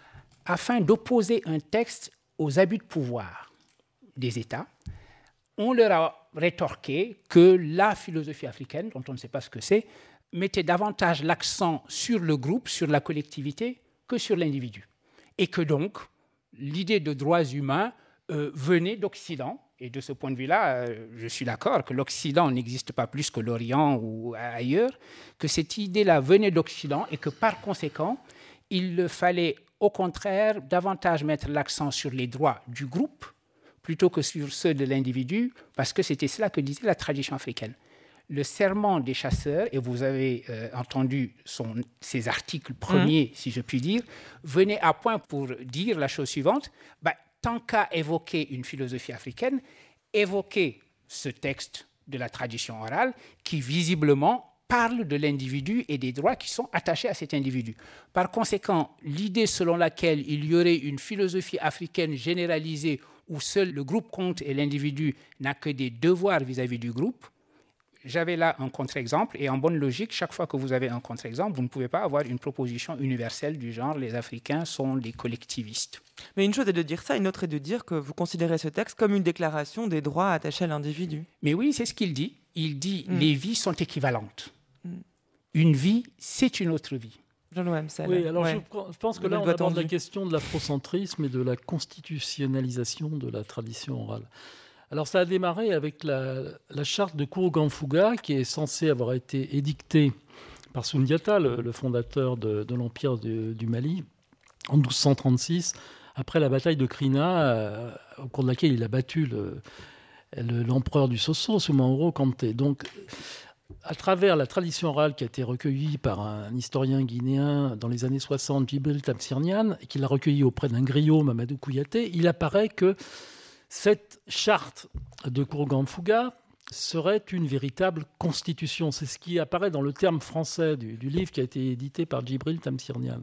S4: afin d'opposer un texte aux abus de pouvoir des États. On leur a rétorqué que la philosophie africaine, dont on ne sait pas ce que c'est, mettait davantage l'accent sur le groupe, sur la collectivité, que sur l'individu. Et que donc, l'idée de droits humains euh, venait d'Occident. Et de ce point de vue-là, euh, je suis d'accord que l'Occident n'existe pas plus que l'Orient ou ailleurs, que cette idée-là venait d'Occident et que par conséquent, il fallait au contraire, davantage mettre l'accent sur les droits du groupe plutôt que sur ceux de l'individu, parce que c'était cela que disait la tradition africaine. Le serment des chasseurs, et vous avez euh, entendu son, ses articles premiers, mmh. si je puis dire, venait à point pour dire la chose suivante, bah, tant qu'à évoquer une philosophie africaine, évoquer ce texte de la tradition orale qui, visiblement, parle de l'individu et des droits qui sont attachés à cet individu. Par conséquent, l'idée selon laquelle il y aurait une philosophie africaine généralisée où seul le groupe compte et l'individu n'a que des devoirs vis-à-vis du groupe, j'avais là un contre-exemple, et en bonne logique, chaque fois que vous avez un contre-exemple, vous ne pouvez pas avoir une proposition universelle du genre « les Africains sont des collectivistes ».
S1: Mais une chose est de dire ça, une autre est de dire que vous considérez ce texte comme une déclaration des droits attachés à l'individu.
S4: Mais oui, c'est ce qu'il dit. Il dit
S1: mm.
S4: « les vies sont équivalentes mm. ».
S7: Une vie, c'est une autre vie.
S1: Jean-Louis Amsel.
S3: Oui, alors
S1: ouais.
S3: je, je pense que là, on aborde la question de l'afrocentrisme et de la constitutionnalisation de la tradition orale. Alors ça a démarré avec la, la charte de Kourougan-Fouga, qui est censée avoir été édictée par Soundiata, le, le fondateur de, de l'Empire de, du Mali, en douze cent trente-six, après la bataille de Krina, euh, au cours de laquelle il a battu le, le, l'empereur du Soso, Soumaoro Kanté. Donc, à travers la tradition orale qui a été recueillie par un historien guinéen dans les années soixante, Djibril Tamsir-Niane, et qui l'a recueillie auprès d'un griot, Mamadou Kouyaté, il apparaît que cette charte de Kourougan-Fouga serait une véritable constitution. C'est ce qui apparaît dans le terme français du, du livre qui a été édité par Djibril Tamsir-Niane.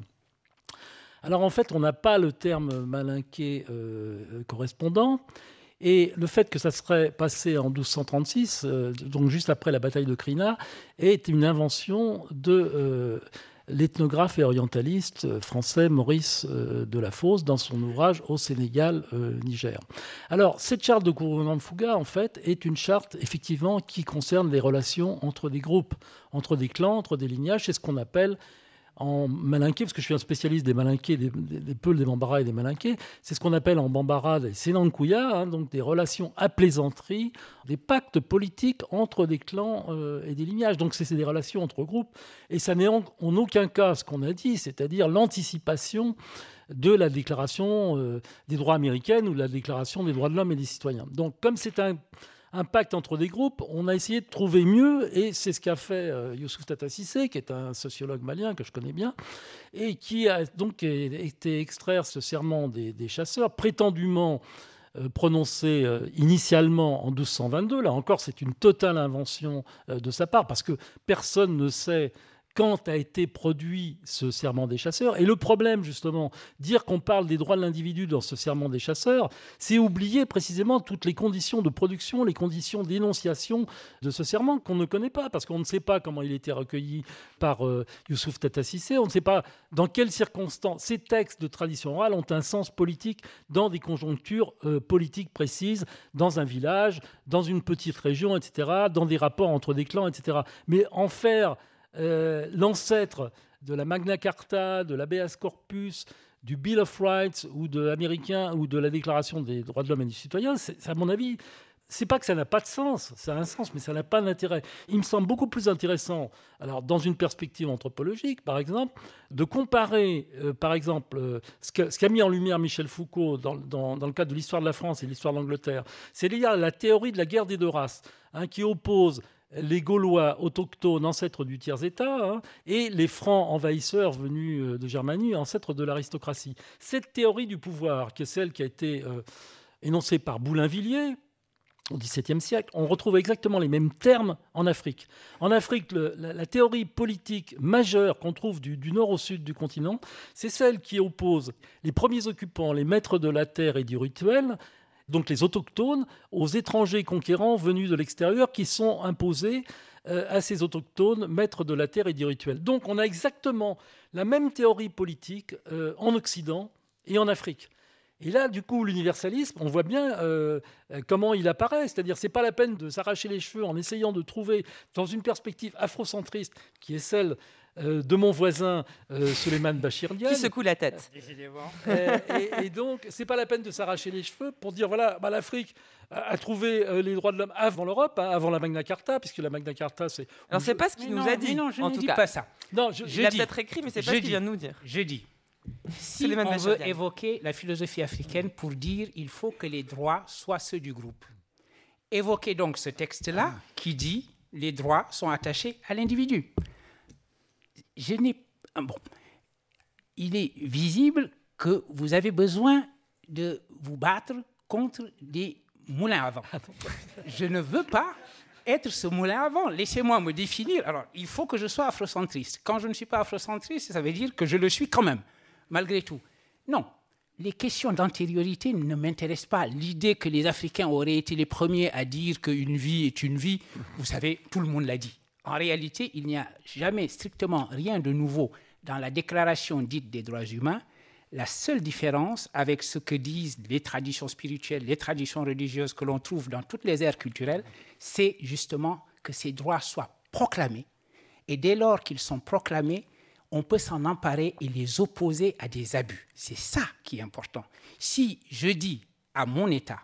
S3: Alors en fait, on n'a pas le terme malinké euh, correspondant, et le fait que ça serait passé en douze cent trente-six, euh, donc juste après la bataille de Krina, est une invention de euh, l'ethnographe et orientaliste français Maurice euh, Delafosse dans son ouvrage « Au Sénégal, euh, Niger ». Alors, cette charte de Kourougan-Fouga, en fait, est une charte, effectivement, qui concerne les relations entre des groupes, entre des clans, entre des lignages. C'est ce qu'on appelle en malinké, parce que je suis un spécialiste des malinqués, des, des, des Peuls, des Bambara et des malinqués, c'est ce qu'on appelle en Bambara des Sénankouya, hein, donc des relations à plaisanterie, des pactes politiques entre des clans euh, et des lignages. Donc c'est, c'est des relations entre groupes, et ça n'est en, en aucun cas ce qu'on a dit, c'est-à-dire l'anticipation de la déclaration euh, des droits américaines ou de la déclaration des droits de l'homme et des citoyens. Donc comme c'est un un pacte entre des groupes, on a essayé de trouver mieux, et c'est ce qu'a fait euh, Youssouf Tata Cissé, qui est un sociologue malien que je connais bien, et qui a donc été extraire ce serment des, des chasseurs, prétendument euh, prononcé euh, initialement en douze cent vingt-deux. Là encore, c'est une totale invention euh, de sa part, parce que personne ne sait quand a été produit ce serment des chasseurs. Et le problème, justement, dire qu'on parle des droits de l'individu dans ce serment des chasseurs, c'est oublier précisément toutes les conditions de production, les conditions d'énonciation de ce serment qu'on ne connaît pas, parce qu'on ne sait pas comment il a été recueilli par euh, Youssouf Tata Cissé, on ne sait pas dans quelles circonstances ces textes de tradition orale ont un sens politique dans des conjonctures euh, politiques précises, dans un village, dans une petite région, et cetera, dans des rapports entre des clans, et cetera. Mais en faire Euh, l'ancêtre de la Magna Carta, de l'Habeas Corpus, du Bill of Rights ou de l'américain ou de la Déclaration des droits de l'homme et du citoyen, c'est, c'est à mon avis, c'est pas que ça n'a pas de sens, ça a un sens, mais ça n'a pas d'intérêt. Il me semble beaucoup plus intéressant, alors dans une perspective anthropologique, par exemple, de comparer, euh, par exemple, euh, ce, que, ce qu'a mis en lumière Michel Foucault dans, dans, dans le cadre de l'histoire de la France et de l'histoire de l'Angleterre, c'est lié à la théorie de la guerre des deux races, hein, qui oppose les Gaulois autochtones, ancêtres du tiers-État, hein, et les Francs envahisseurs venus de Germanie, ancêtres de l'aristocratie. Cette théorie du pouvoir, qui est celle qui a été euh, énoncée par Boulainvilliers au XVIIe siècle, on retrouve exactement les mêmes termes en Afrique. En Afrique, le, la, la théorie politique majeure qu'on trouve du, du nord au sud du continent, c'est celle qui oppose les premiers occupants, les maîtres de la terre et du rituel, donc les autochtones, aux étrangers conquérants venus de l'extérieur qui sont imposés euh, à ces autochtones, maîtres de la terre et du rituel. Donc on a exactement la même théorie politique euh, en Occident et en Afrique. Et là, du coup, l'universalisme, on voit bien euh, comment il apparaît. C'est-à-dire, c'est pas la peine de s'arracher les cheveux en essayant de trouver, dans une perspective afrocentriste, qui est celle euh, de mon voisin euh, Souleymane Bachir Diagne.
S1: Qui secoue la tête.
S3: Euh, et, et donc, c'est pas la peine de s'arracher les cheveux pour dire, voilà, bah, l'Afrique a trouvé euh, les droits de l'homme avant l'Europe, hein, avant la Magna Carta, puisque la Magna Carta, c'est...
S1: Alors, c'est pas ce qu'il
S4: mais
S1: nous
S4: non,
S1: a dit,
S4: non, je
S1: en
S4: ne
S1: tout
S4: dis
S1: cas.
S4: pas ça.
S3: Non, je,
S1: Je il a peut-être écrit, mais c'est pas ce qu'il vient de nous dire.
S4: Je dis Si on veut évoquer la philosophie africaine pour dire qu'il faut que les droits soient ceux du groupe, évoquez donc ce texte-là qui dit les droits sont attachés à l'individu. Je n'ai... Bon, il est visible que vous avez besoin de vous battre contre des moulins à vent. Je ne veux pas être ce moulin à vent. Laissez-moi me définir. Alors, il faut que je sois afrocentriste. Quand je ne suis pas afrocentriste, ça veut dire que je le suis quand même, malgré tout. Non, les questions d'antériorité ne m'intéressent pas. L'idée que les Africains auraient été les premiers à dire qu'une vie est une vie, vous savez, tout le monde l'a dit. En réalité, il n'y a jamais strictement rien de nouveau dans la déclaration dite des droits humains. La seule différence avec ce que disent les traditions spirituelles, les traditions religieuses que l'on trouve dans toutes les aires culturelles, c'est justement que ces droits soient proclamés. Et dès lors qu'ils sont proclamés, on peut s'en emparer et les opposer à des abus. C'est ça qui est important. Si je dis à mon État,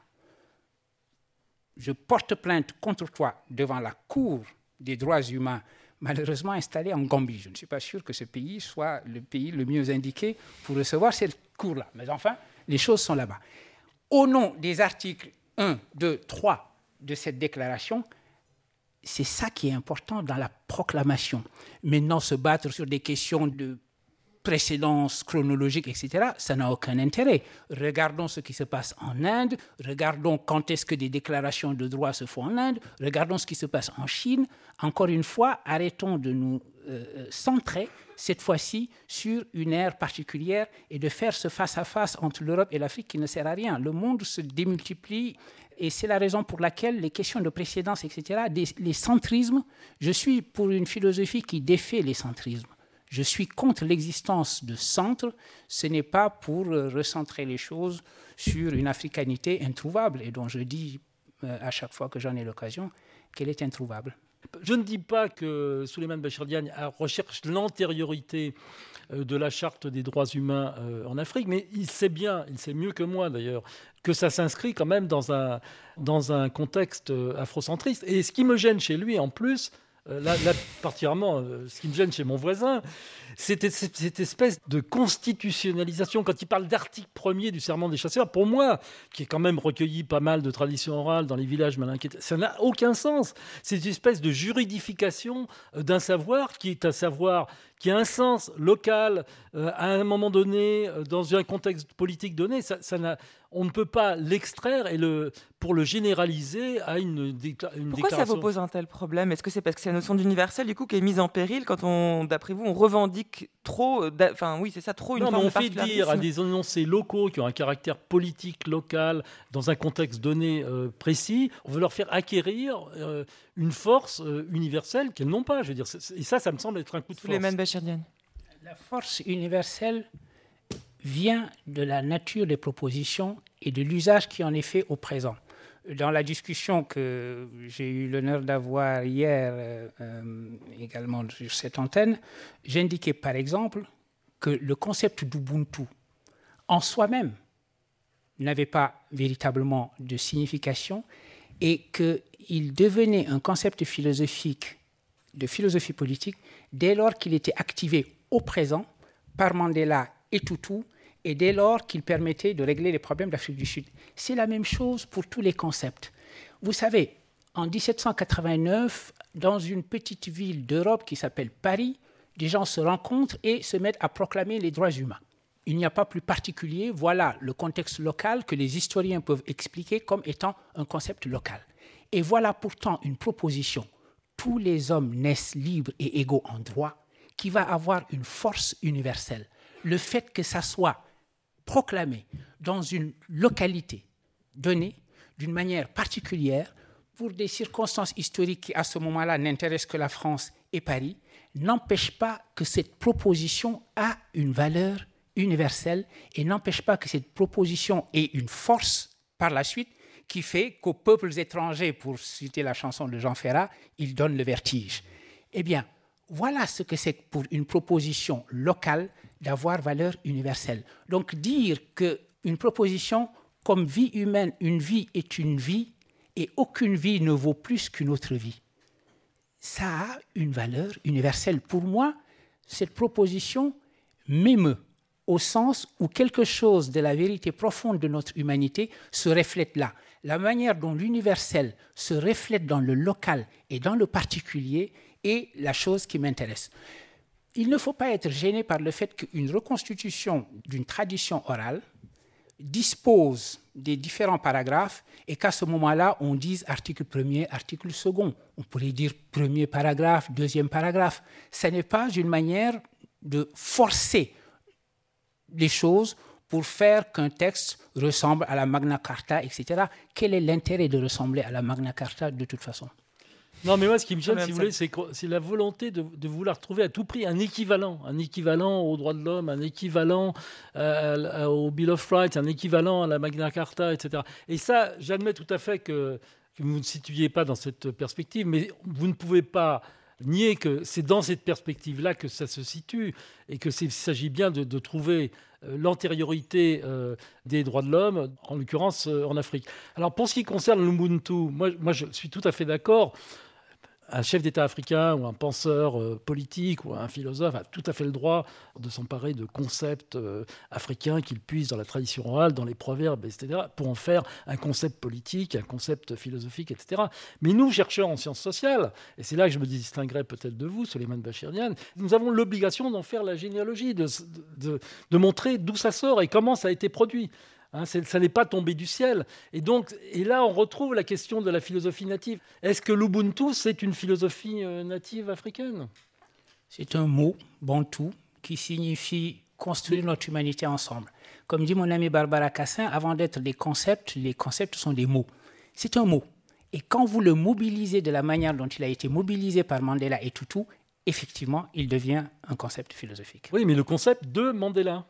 S4: je porte plainte contre toi devant la Cour des droits humains, malheureusement installé en Gambie. Je ne suis pas sûr que ce pays soit le pays le mieux indiqué pour recevoir cette cour-là. Mais enfin, les choses sont là-bas. Au nom des articles un, deux, trois de cette déclaration, c'est ça qui est important dans la proclamation. Maintenant, se battre sur des questions de précédence chronologique, et cetera, ça n'a aucun intérêt. Regardons ce qui se passe en Inde, regardons quand est-ce que des déclarations de droits se font en Inde, regardons ce qui se passe en Chine. Encore une fois, arrêtons de nous euh, centrer, cette fois-ci, sur une ère particulière et de faire ce face-à-face entre l'Europe et l'Afrique qui ne sert à rien. Le monde se démultiplie et c'est la raison pour laquelle les questions de précédence, et cetera, des, les centrismes, je suis pour une philosophie qui défait les centrismes. Je suis contre l'existence de centres. Ce n'est pas pour recentrer les choses sur une africanité introuvable et dont je dis euh, à chaque fois que j'en ai l'occasion qu'elle est introuvable.
S3: Je ne dis pas que Souleymane Bachir Diagne recherche l'antériorité de la Charte des droits humains en Afrique, mais il sait bien, il sait mieux que moi d'ailleurs, que ça s'inscrit quand même dans un, dans un contexte afrocentriste. Et ce qui me gêne chez lui en plus, Là, là, particulièrement, ce qui me gêne chez mon voisin, c'est cette espèce de constitutionnalisation. Quand il parle d'article premier du serment des chasseurs, pour moi, qui est quand même recueilli pas mal de traditions orales dans les villages malinquiers, ça n'a aucun sens. C'est une espèce de juridification d'un savoir qui est un savoir qui a un sens local, euh, à un moment donné, euh, dans un contexte politique donné. Ça, ça n'a, on ne peut pas l'extraire et le, pour le généraliser à une, décla- une
S1: Pourquoi
S3: déclaration.
S1: Ça vous pose un tel problème ? Est-ce que c'est parce que c'est la notion d'universel du coup qui est mise en péril quand on, d'après vous, on revendique trop, enfin oui, c'est ça, trop une
S3: non,
S1: forme
S3: mais on
S1: de
S3: fait dire à des énoncés locaux qui ont un caractère politique local dans un contexte donné euh, précis, on veut leur faire acquérir euh, une force euh, universelle qu'elles n'ont pas. Je veux dire, c'est, et ça, ça me semble être un coup de force.
S1: Souleymane Bachir Diagne.
S4: La force universelle vient de la nature des propositions et de l'usage qui en est fait au présent. Dans la discussion que j'ai eu l'honneur d'avoir hier euh, euh, également sur cette antenne, j'indiquais par exemple que le concept d'Ubuntu en soi-même n'avait pas véritablement de signification et qu'il devenait un concept philosophique, de philosophie politique, dès lors qu'il était activé au présent par Mandela et Tutu, et dès lors qu'il permettait de régler les problèmes d'Afrique du Sud. C'est la même chose pour tous les concepts. Vous savez, en dix-sept cent quatre-vingt-neuf, dans une petite ville d'Europe qui s'appelle Paris, des gens se rencontrent et se mettent à proclamer les droits humains. Il n'y a pas plus particulier, voilà le contexte local que les historiens peuvent expliquer comme étant un concept local. Et voilà pourtant une proposition, tous les hommes naissent libres et égaux en droit, qui va avoir une force universelle. Le fait que ça soit proclamé dans une localité donnée, d'une manière particulière, pour des circonstances historiques qui, à ce moment-là, n'intéressent que la France et Paris, n'empêche pas que cette proposition a une valeur universelle et n'empêche pas que cette proposition ait une force par la suite qui fait qu'aux peuples étrangers, pour citer la chanson de Jean Ferrat, il donne le vertige. Eh bien, voilà ce que c'est pour une proposition locale d'avoir valeur universelle. Donc dire qu'une proposition comme vie humaine, une vie est une vie et aucune vie ne vaut plus qu'une autre vie, ça a une valeur universelle. Pour moi, cette proposition m'émeut au sens où quelque chose de la vérité profonde de notre humanité se reflète là. La manière dont l'universel se reflète dans le local et dans le particulier est la chose qui m'intéresse. Il ne faut pas être gêné par le fait qu'une reconstitution d'une tradition orale dispose des différents paragraphes et qu'à ce moment-là, on dise article premier, article second. On pourrait dire premier paragraphe, deuxième paragraphe. Ce n'est pas une manière de forcer les choses pour faire qu'un texte ressemble à la Magna Carta, et cetera. Quel est l'intérêt de ressembler à la Magna Carta de toute façon ?
S3: Non, mais moi, ce qui me gêne,
S1: Ah,
S3: si vous
S1: ça.
S3: voulez, c'est, que- c'est la volonté de, de vouloir trouver à tout prix un équivalent, un équivalent aux droits de l'homme, un équivalent euh, à- au Bill of Rights, un équivalent à la Magna Carta, et cetera. Et ça, j'admets tout à fait que, que vous ne situiez pas dans cette perspective, mais vous ne pouvez pas nier que c'est dans cette perspective-là que ça se situe et que c'est- il s'agit bien de, de trouver euh, l'antériorité euh, des droits de l'homme, en l'occurrence euh, en Afrique. Alors pour ce qui concerne l'Ubuntu, moi, moi je suis tout à fait d'accord. Un chef d'État africain ou un penseur euh, politique ou un philosophe a tout à fait le droit de s'emparer de concepts euh, africains qu'il puise dans la tradition orale, dans les proverbes, et cetera, pour en faire un concept politique, un concept philosophique, et cetera. Mais nous, chercheurs en sciences sociales, et c'est là que je me distinguerais peut-être de vous, Souleymane Bachir-Diagne, nous avons l'obligation d'en faire la généalogie, de, de, de montrer d'où ça sort et comment ça a été produit. Hein, c'est, ça n'est pas tombé du ciel. Et donc, et là, on retrouve la question de la philosophie native. Est-ce que l'Ubuntu, c'est une philosophie euh, native africaine ?
S4: C'est un mot, bantou, qui signifie construire notre humanité ensemble. Comme dit mon ami Barbara Cassin, avant d'être des concepts, les concepts sont des mots. C'est un mot. Et quand vous le mobilisez de la manière dont il a été mobilisé par Mandela et Tutu, effectivement, il devient un concept philosophique.
S3: Oui, mais le concept de Mandela.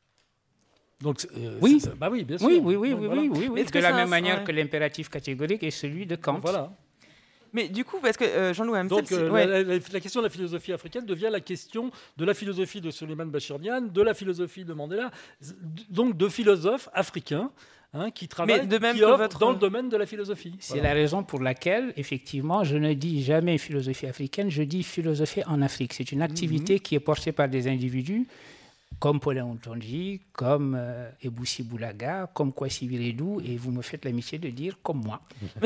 S3: Donc, euh,
S4: Oui.
S3: c'est ça. Bah oui, bien sûr.
S4: Oui, oui, oui,
S3: Donc,
S4: oui,
S3: voilà.
S4: oui, oui, oui.
S1: Est-ce
S4: De
S1: que
S4: la
S1: ça a
S4: même
S1: un-
S4: manière
S1: ouais.
S4: que l'impératif catégorique est celui de Kant.
S3: Voilà.
S1: Mais du coup, parce que euh, Jean-Louis Hamsel,
S3: Donc,
S1: c'est-
S3: euh,
S1: ouais.
S3: la, la- la question de la philosophie africaine devient la question de la philosophie de Souleymane Bachir-Diagne, de la philosophie de Mandela, donc de philosophes africains hein, qui travaillent,
S1: de même
S3: qui
S1: que
S3: œuvrent
S1: votre-
S3: dans le domaine de la philosophie.
S4: C'est
S3: Voilà.
S4: la raison pour laquelle, effectivement, je ne dis jamais philosophie africaine, je dis philosophie en Afrique. C'est une activité qui est portée par des individus comme Paulin Ontonji, comme euh, Eboussi Boulaga, comme Kwasi Viredou, et vous me faites l'amitié de dire comme moi.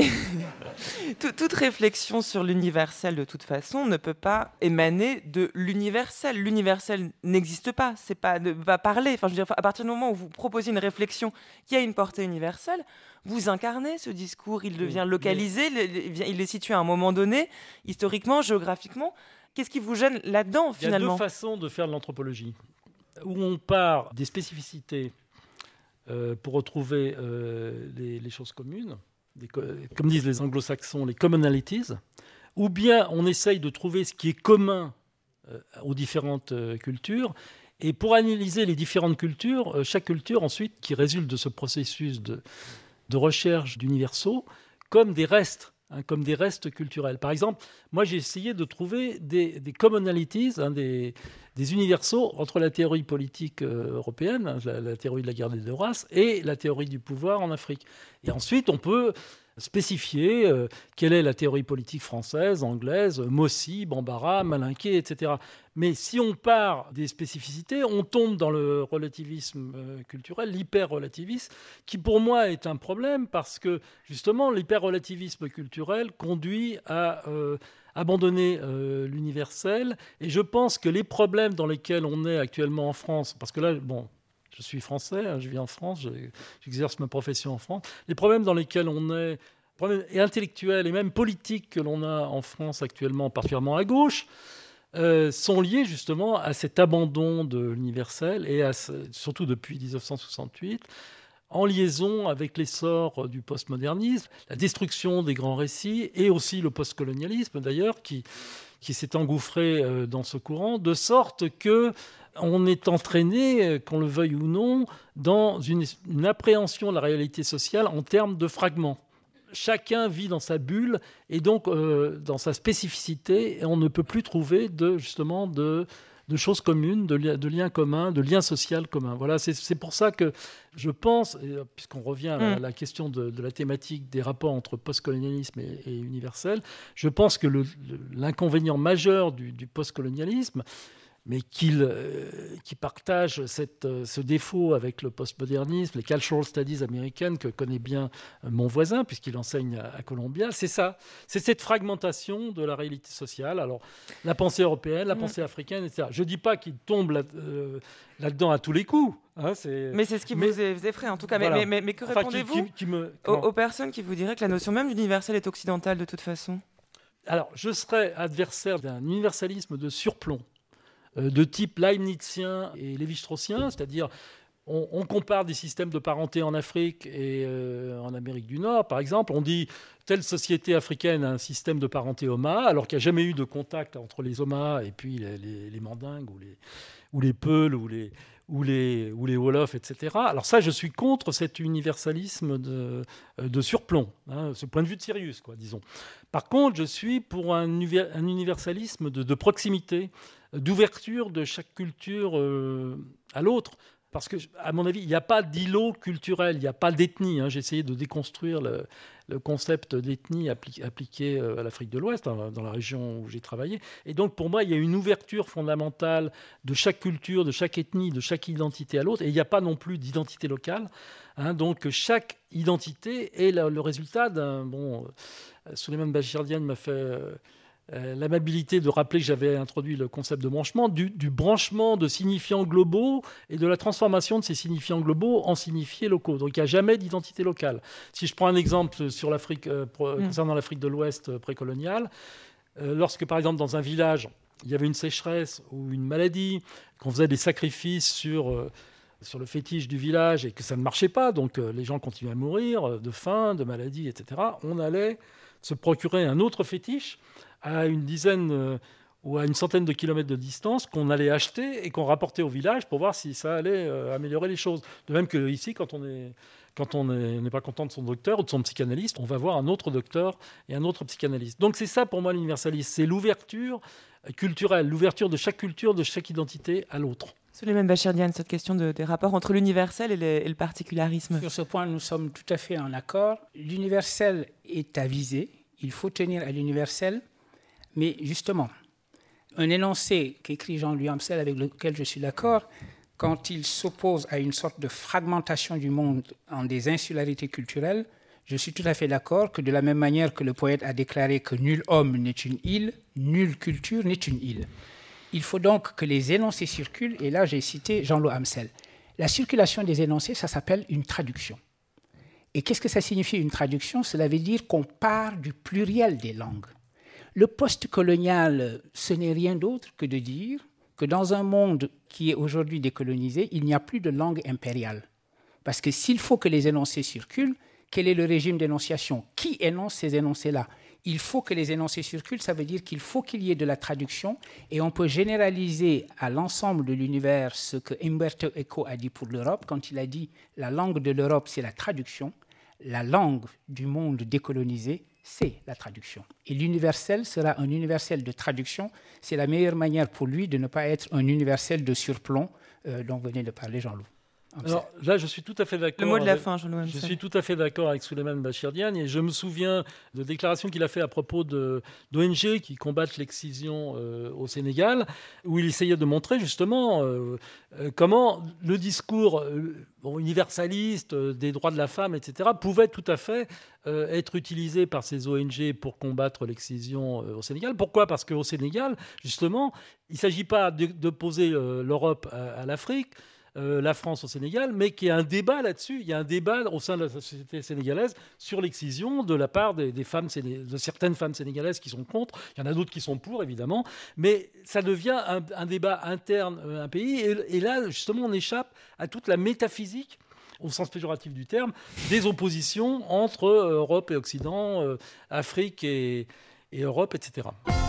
S1: Tout- toute réflexion sur l'universel, de toute façon, ne peut pas émaner de l'universel. L'universel n'existe pas, c'est pas, ne peut pas parler. Enfin, je veux dire, à partir du moment où vous proposez une réflexion qui a une portée universelle, vous incarnez ce discours, il devient localisé, le- le- il vient- il est situé à un moment donné, historiquement, géographiquement. Qu'est-ce qui vous gêne là-dedans,
S3: Il y a
S1: finalement
S3: deux façons de faire de l'anthropologie. Où on part des spécificités euh, pour retrouver euh, les, les choses communes, des co- comme disent les anglo-saxons, les commonalities, ou bien on essaye de trouver ce qui est commun euh, aux différentes euh, cultures. Et pour analyser les différentes cultures, euh, chaque culture ensuite qui résulte de ce processus de, de recherche d'universaux, comme des restes, hein, comme des restes culturels. Par exemple, moi j'ai essayé de trouver des, des commonalities, hein, des, des universaux entre la théorie politique euh, européenne, hein, la, la théorie de la guerre des deux races, et la théorie du pouvoir en Afrique. Et ensuite, on peut spécifier euh, quelle est la théorie politique française, anglaise, Mossi, Bambara, Malinké, et cetera. Mais si on part des spécificités, on tombe dans le relativisme euh, culturel, l'hyper-relativisme, qui pour moi est un problème parce que justement l'hyper-relativisme culturel conduit à euh, abandonner euh, l'universel. Et je pense que les problèmes dans lesquels on est actuellement en France, parce que là, bon, je suis français, hein, je vis en France, je- j'exerce ma profession en France. Les problèmes dans lesquels on est, problèmes et intellectuels et même politiques que l'on a en France actuellement, particulièrement à gauche, euh, sont liés justement à cet abandon de l'universel et à ce- surtout depuis dix-neuf cent soixante-huit, en liaison avec l'essor du postmodernisme, la destruction des grands récits et aussi le postcolonialisme d'ailleurs qui, qui s'est engouffré euh, dans ce courant, de sorte que on est entraîné, euh, qu'on le veuille ou non, dans une, une appréhension de la réalité sociale en termes de fragments. Chacun vit dans sa bulle et donc euh, dans sa spécificité, et on ne peut plus trouver de, justement de, de choses communes, de, li- de liens communs, de liens sociaux communs. Voilà, c'est, c'est pour ça que je pense, et, euh, puisqu'on revient à la,
S1: Mm.
S3: la question de, de la thématique des rapports entre postcolonialisme et, et universel, je pense que le, le- l'inconvénient majeur du, du postcolonialisme, mais qu'il euh, qui partage cette, euh, ce défaut avec le postmodernisme, les cultural studies américaines que connaît bien euh, mon voisin, puisqu'il enseigne à, à Columbia, c'est ça. C'est cette fragmentation de la réalité sociale. Alors, la pensée européenne, la pensée africaine, et cetera. Je ne dis pas qu'il tombe là, euh, là-dedans à tous les coups. Hein, c'est...
S1: Mais c'est ce qui
S3: mais...
S1: vous effraie, en tout cas.
S3: Voilà.
S1: Mais, mais, mais que
S3: enfin,
S1: répondez-vous
S3: qui, qui, qui me...
S1: aux, aux personnes qui vous diraient que la notion même d'universel est occidentale de toute façon?
S3: Alors, je serais adversaire d'un universalisme de surplomb, euh, de type leibnizien et lévi-straussien, c'est-à-dire on, on compare des systèmes de parenté en Afrique et euh, en Amérique du Nord, par exemple. On dit telle société africaine a un système de parenté Oma, alors qu'il n'y a jamais eu de contact entre les Oma et puis les, les, les Mandingues ou les, ou les Peuls ou les... ou les, ou les Wolofs, et cetera. Alors ça, je suis contre cet universalisme de, de surplomb, hein, ce point de vue de Sirius, quoi, disons. Par contre, je suis pour un, un universalisme de, de proximité, d'ouverture de chaque culture euh, à l'autre. Parce que, à mon avis, il n'y a pas d'îlot culturel, il n'y a pas d'ethnie. Hein. J'ai essayé de déconstruire le, le concept d'ethnie appli- appliqué à l'Afrique de l'Ouest, hein, dans la région où j'ai travaillé. Et donc, pour moi, il y a une ouverture fondamentale de chaque culture, de chaque ethnie, de chaque identité à l'autre. Et il n'y a pas non plus d'identité locale. Hein. Donc, chaque identité est le, le résultat d'un... Bon, Souleymane Bachir Diagne m'a fait... Euh, Euh, l'amabilité de rappeler que j'avais introduit le concept de branchement, du, du branchement de signifiants globaux et de la transformation de ces signifiants globaux en signifiés locaux. Donc il n'y a jamais d'identité locale. Si je prends un exemple sur l'Afrique, euh, pro, mmh. concernant l'Afrique de l'Ouest euh, précoloniale, euh, lorsque par exemple dans un village, il y avait une sécheresse ou une maladie, qu'on faisait des sacrifices sur... Euh, sur le fétiche du village et que ça ne marchait pas, donc euh, les gens continuaient à mourir euh, de faim, de maladie, et cetera, on allait se procurer un autre fétiche à une dizaine euh, ou à une centaine de kilomètres de distance qu'on allait acheter et qu'on rapportait au village pour voir si ça allait euh, améliorer les choses. De même qu'ici, quand on est... Quand on n'est pas content de son docteur ou de son psychanalyste, on va voir un autre docteur et un autre psychanalyste. Donc c'est ça pour moi l'universalisme, c'est l'ouverture culturelle, l'ouverture de chaque culture, de chaque identité à l'autre.
S1: Souleymane Bachir Diagne, cette question de, des rapports entre l'universel et, les, et le particularisme.
S4: Sur ce point, nous sommes tout à fait en accord. L'universel est à viser, il faut tenir à l'universel, mais justement, un énoncé qu'écrit Jean-Louis Amsel, avec lequel je suis d'accord, quand il s'oppose à une sorte de fragmentation du monde en des insularités culturelles, je suis tout à fait d'accord que de la même manière que le poète a déclaré que nul homme n'est une île, nulle culture n'est une île. Il faut donc que les énoncés circulent, et là j'ai cité Jean-Louis Amsel. La circulation des énoncés, ça s'appelle une traduction. Et qu'est-ce que ça signifie une traduction? Cela veut dire qu'on part du pluriel des langues. Le post-colonial, ce n'est rien d'autre que de dire que dans un monde qui est aujourd'hui décolonisé, il n'y a plus de langue impériale. Parce que s'il faut que les énoncés circulent, quel est le régime d'énonciation? Qui énonce ces énoncés-là? Il faut que les énoncés circulent, ça veut dire qu'il faut qu'il y ait de la traduction, et on peut généraliser à l'ensemble de l'univers ce que Umberto Eco a dit pour l'Europe, quand il a dit « la langue de l'Europe, c'est la traduction », la langue du monde décolonisé, c'est la traduction. Et l'universel sera un universel de traduction. C'est la meilleure manière pour lui de ne pas être un universel de surplomb euh, dont venait de parler Jean-Loup.
S3: Alors là, je suis tout à fait d'accord.
S1: Le mot de la
S3: avec,
S1: fin, Jean-Louis Amsel.
S3: Je suis tout à fait d'accord avec Souleymane Bachir Diagne et je me souviens de déclarations qu'il a fait à propos de, d'O N G qui combattent l'excision euh, au Sénégal, où il essayait de montrer justement euh, euh, comment le discours euh, bon, universaliste euh, des droits de la femme, et cetera, pouvait tout à fait euh, être utilisé par ces O N G pour combattre l'excision euh, au Sénégal. Pourquoi ? Parce qu'au Sénégal, justement, il ne s'agit pas d'opposer euh, l'Europe à, à l'Afrique, Euh, la France au Sénégal, mais qu'il y a un débat là-dessus. Il y a un débat au sein de la société sénégalaise sur l'excision de la part des, des femmes, de certaines femmes sénégalaises qui sont contre. Il y en a d'autres qui sont pour, évidemment. Mais ça devient un, un débat interne à un pays. Et, et là, justement, on échappe à toute la métaphysique, au sens péjoratif du terme, des oppositions entre euh, Europe et Occident, euh, Afrique et, et Europe, et cetera.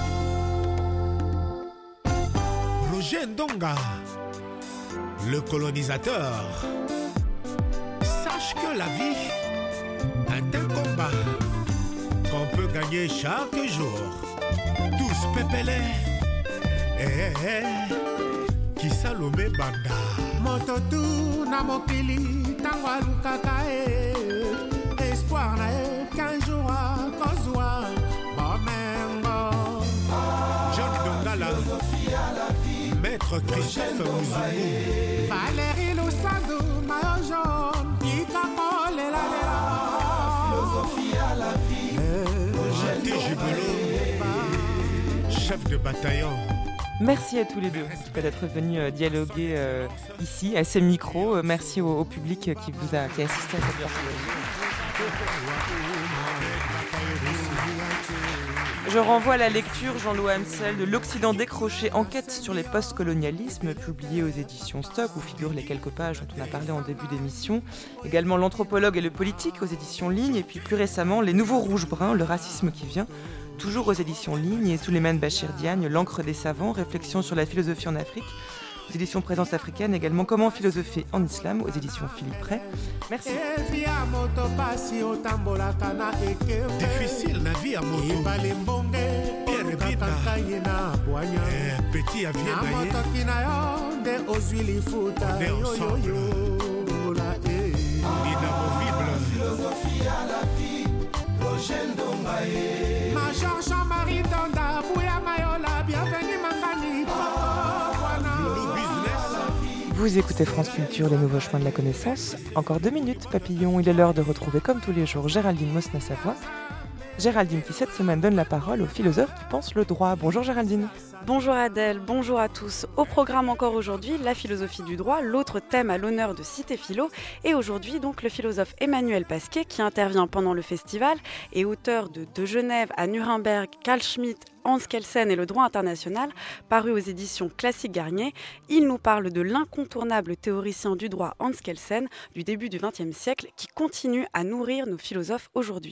S8: Roger Ndonga, le colonisateur. Sache que la vie est un combat qu'on peut gagner chaque jour. Tous pépélés, eh, eh, qui salome banda. Mototu na mokili tangwalu kakae. Espoir na e qu'un jour à kozwa. Bomengo. Johnny Dongala, maître Maître Christophe Mouzou.
S9: Valérie Loussandou, maillot jaune, Ika Kolela, philosophie à la vie.
S8: Jeté Jubelot, chef de bataillon.
S1: Merci à tous les deux en tout cas, d'être venus euh, dialoguer euh, ici, à ces micros. Euh, merci au, au public qui vous a qui a assisté à cette partie. Je renvoie à la lecture, Jean-Louis Hamsel, de L'Occident décroché, enquête sur les post-colonialismes, publié aux éditions Stock, où figurent les quelques pages dont on a parlé en début d'émission. Également L'Anthropologue et le politique aux éditions Ligne, et puis plus récemment Les Nouveaux Rouges-Bruns, le racisme qui vient, toujours aux éditions Ligne, et Souleymane Bachir Diagne, L'encre des savants, réflexion sur la philosophie en Afrique, aux éditions Présence africaine, également Comment philosopher en islam, aux éditions Philippe Ray. Merci.
S8: Difficile la vie à moto. Pierre Bita. Petit avion gaillé. On est ensemble. Inamovible.
S9: Philosophie à la vie, Roger Ndombaye. Major Jean-Marie Donda, Bouya Mayola, bienvenue Mangani.
S1: Vous écoutez France Culture, les nouveaux chemins de la connaissance. Encore deux minutes, papillon, il est l'heure de retrouver comme tous les jours Géraldine Mosna-Savoie. Géraldine qui cette semaine donne la parole aux philosophes qui pensent le droit. Bonjour Géraldine.
S10: Bonjour Adèle, bonjour à tous. Au programme encore aujourd'hui, la philosophie du droit, l'autre thème à l'honneur de Cité Philo. Et aujourd'hui donc le philosophe Emmanuel Pasquier qui intervient pendant le festival et auteur de De Genève à Nuremberg, Carl Schmitt, Hans Kelsen et le droit international, paru aux éditions Classique Garnier. Il nous parle de l'incontournable théoricien du droit Hans Kelsen du début du vingtième siècle qui continue à nourrir nos philosophes aujourd'hui.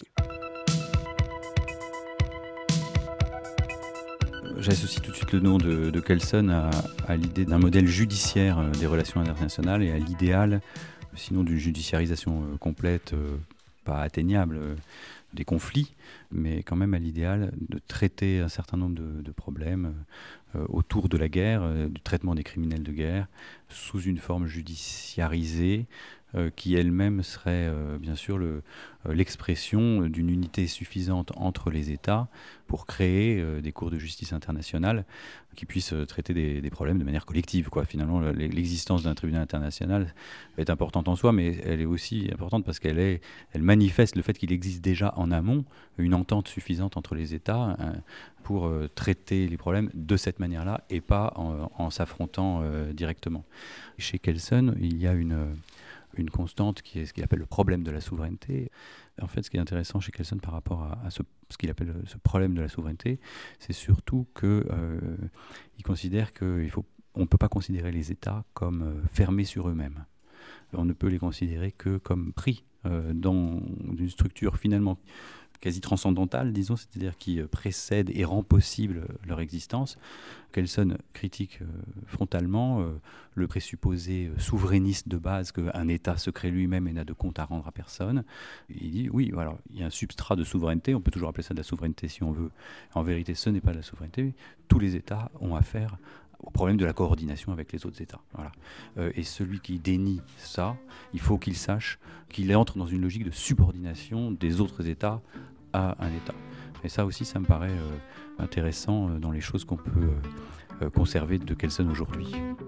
S11: J'associe tout de suite le nom de, de Kelsen à, à l'idée d'un modèle judiciaire des relations internationales et à l'idéal, sinon d'une judiciarisation complète, pas atteignable, des conflits, mais quand même à l'idéal de traiter un certain nombre de, de problèmes euh, autour de la guerre, euh, du traitement des criminels de guerre, sous une forme judiciarisée, euh, qui elle-même serait euh, bien sûr le, euh, l'expression d'une unité suffisante entre les États pour créer euh, des cours de justice internationale qui puissent euh, traiter des, des problèmes de manière collective, quoi. Finalement, l'existence d'un tribunal international est importante en soi, mais elle est aussi importante parce qu'elle est, elle manifeste le fait qu'il existe déjà en amont une entente suffisante entre les États hein, pour euh, traiter les problèmes de cette manière-là et pas en, en s'affrontant euh, directement. Chez Kelsen, il y a une, une constante qui est ce qu'il appelle le problème de la souveraineté. En fait, ce qui est intéressant chez Kelsen par rapport à, à ce, ce qu'il appelle ce problème de la souveraineté, c'est surtout qu'il euh, considère qu'on ne peut pas considérer les États comme euh, fermés sur eux-mêmes. On ne peut les considérer que comme pris euh, dans une structure finalement quasi transcendantale, disons, c'est-à-dire qui précède et rend possible leur existence. Kelsen critique euh, frontalement euh, le présupposé souverainiste de base qu'un État se crée lui-même et n'a de compte à rendre à personne. Il dit, oui, alors, il y a un substrat de souveraineté, on peut toujours appeler ça de la souveraineté si on veut. En vérité, ce n'est pas de la souveraineté. Tous les États ont affaire au problème de la coordination avec les autres États. Voilà. Euh, et celui qui dénie ça, il faut qu'il sache qu'il entre dans une logique de subordination des autres États à un État. Et ça aussi, ça me paraît euh, intéressant euh, dans les choses qu'on peut euh, conserver de Kelsen aujourd'hui.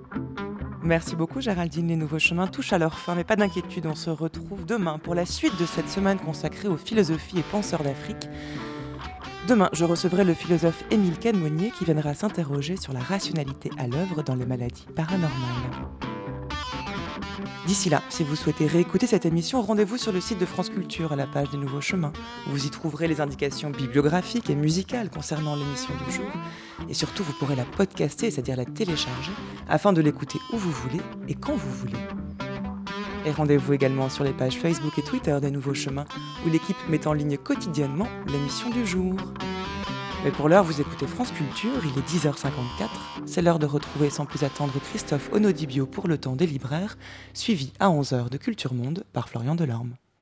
S1: Merci beaucoup Géraldine. Les nouveaux chemins touchent à leur fin, mais pas d'inquiétude, on se retrouve demain pour la suite de cette semaine consacrée aux philosophies et penseurs d'Afrique. Demain, je recevrai le philosophe Émile Canmonnier qui viendra s'interroger sur la rationalité à l'œuvre dans les maladies paranormales. D'ici là, si vous souhaitez réécouter cette émission, rendez-vous sur le site de France Culture à la page des Nouveaux Chemins. Vous y trouverez les indications bibliographiques et musicales concernant l'émission du jour. Et surtout, vous pourrez la podcaster, c'est-à-dire la télécharger, afin de l'écouter où vous voulez et quand vous voulez. Et rendez-vous également sur les pages Facebook et Twitter des Nouveaux Chemins, où l'équipe met en ligne quotidiennement l'émission du jour. Mais pour l'heure, vous écoutez France Culture, il est dix heures cinquante-quatre. C'est l'heure de retrouver sans plus attendre Christophe Onodibio pour le temps des libraires, suivi à onze heures de Culture Monde par Florian Delorme.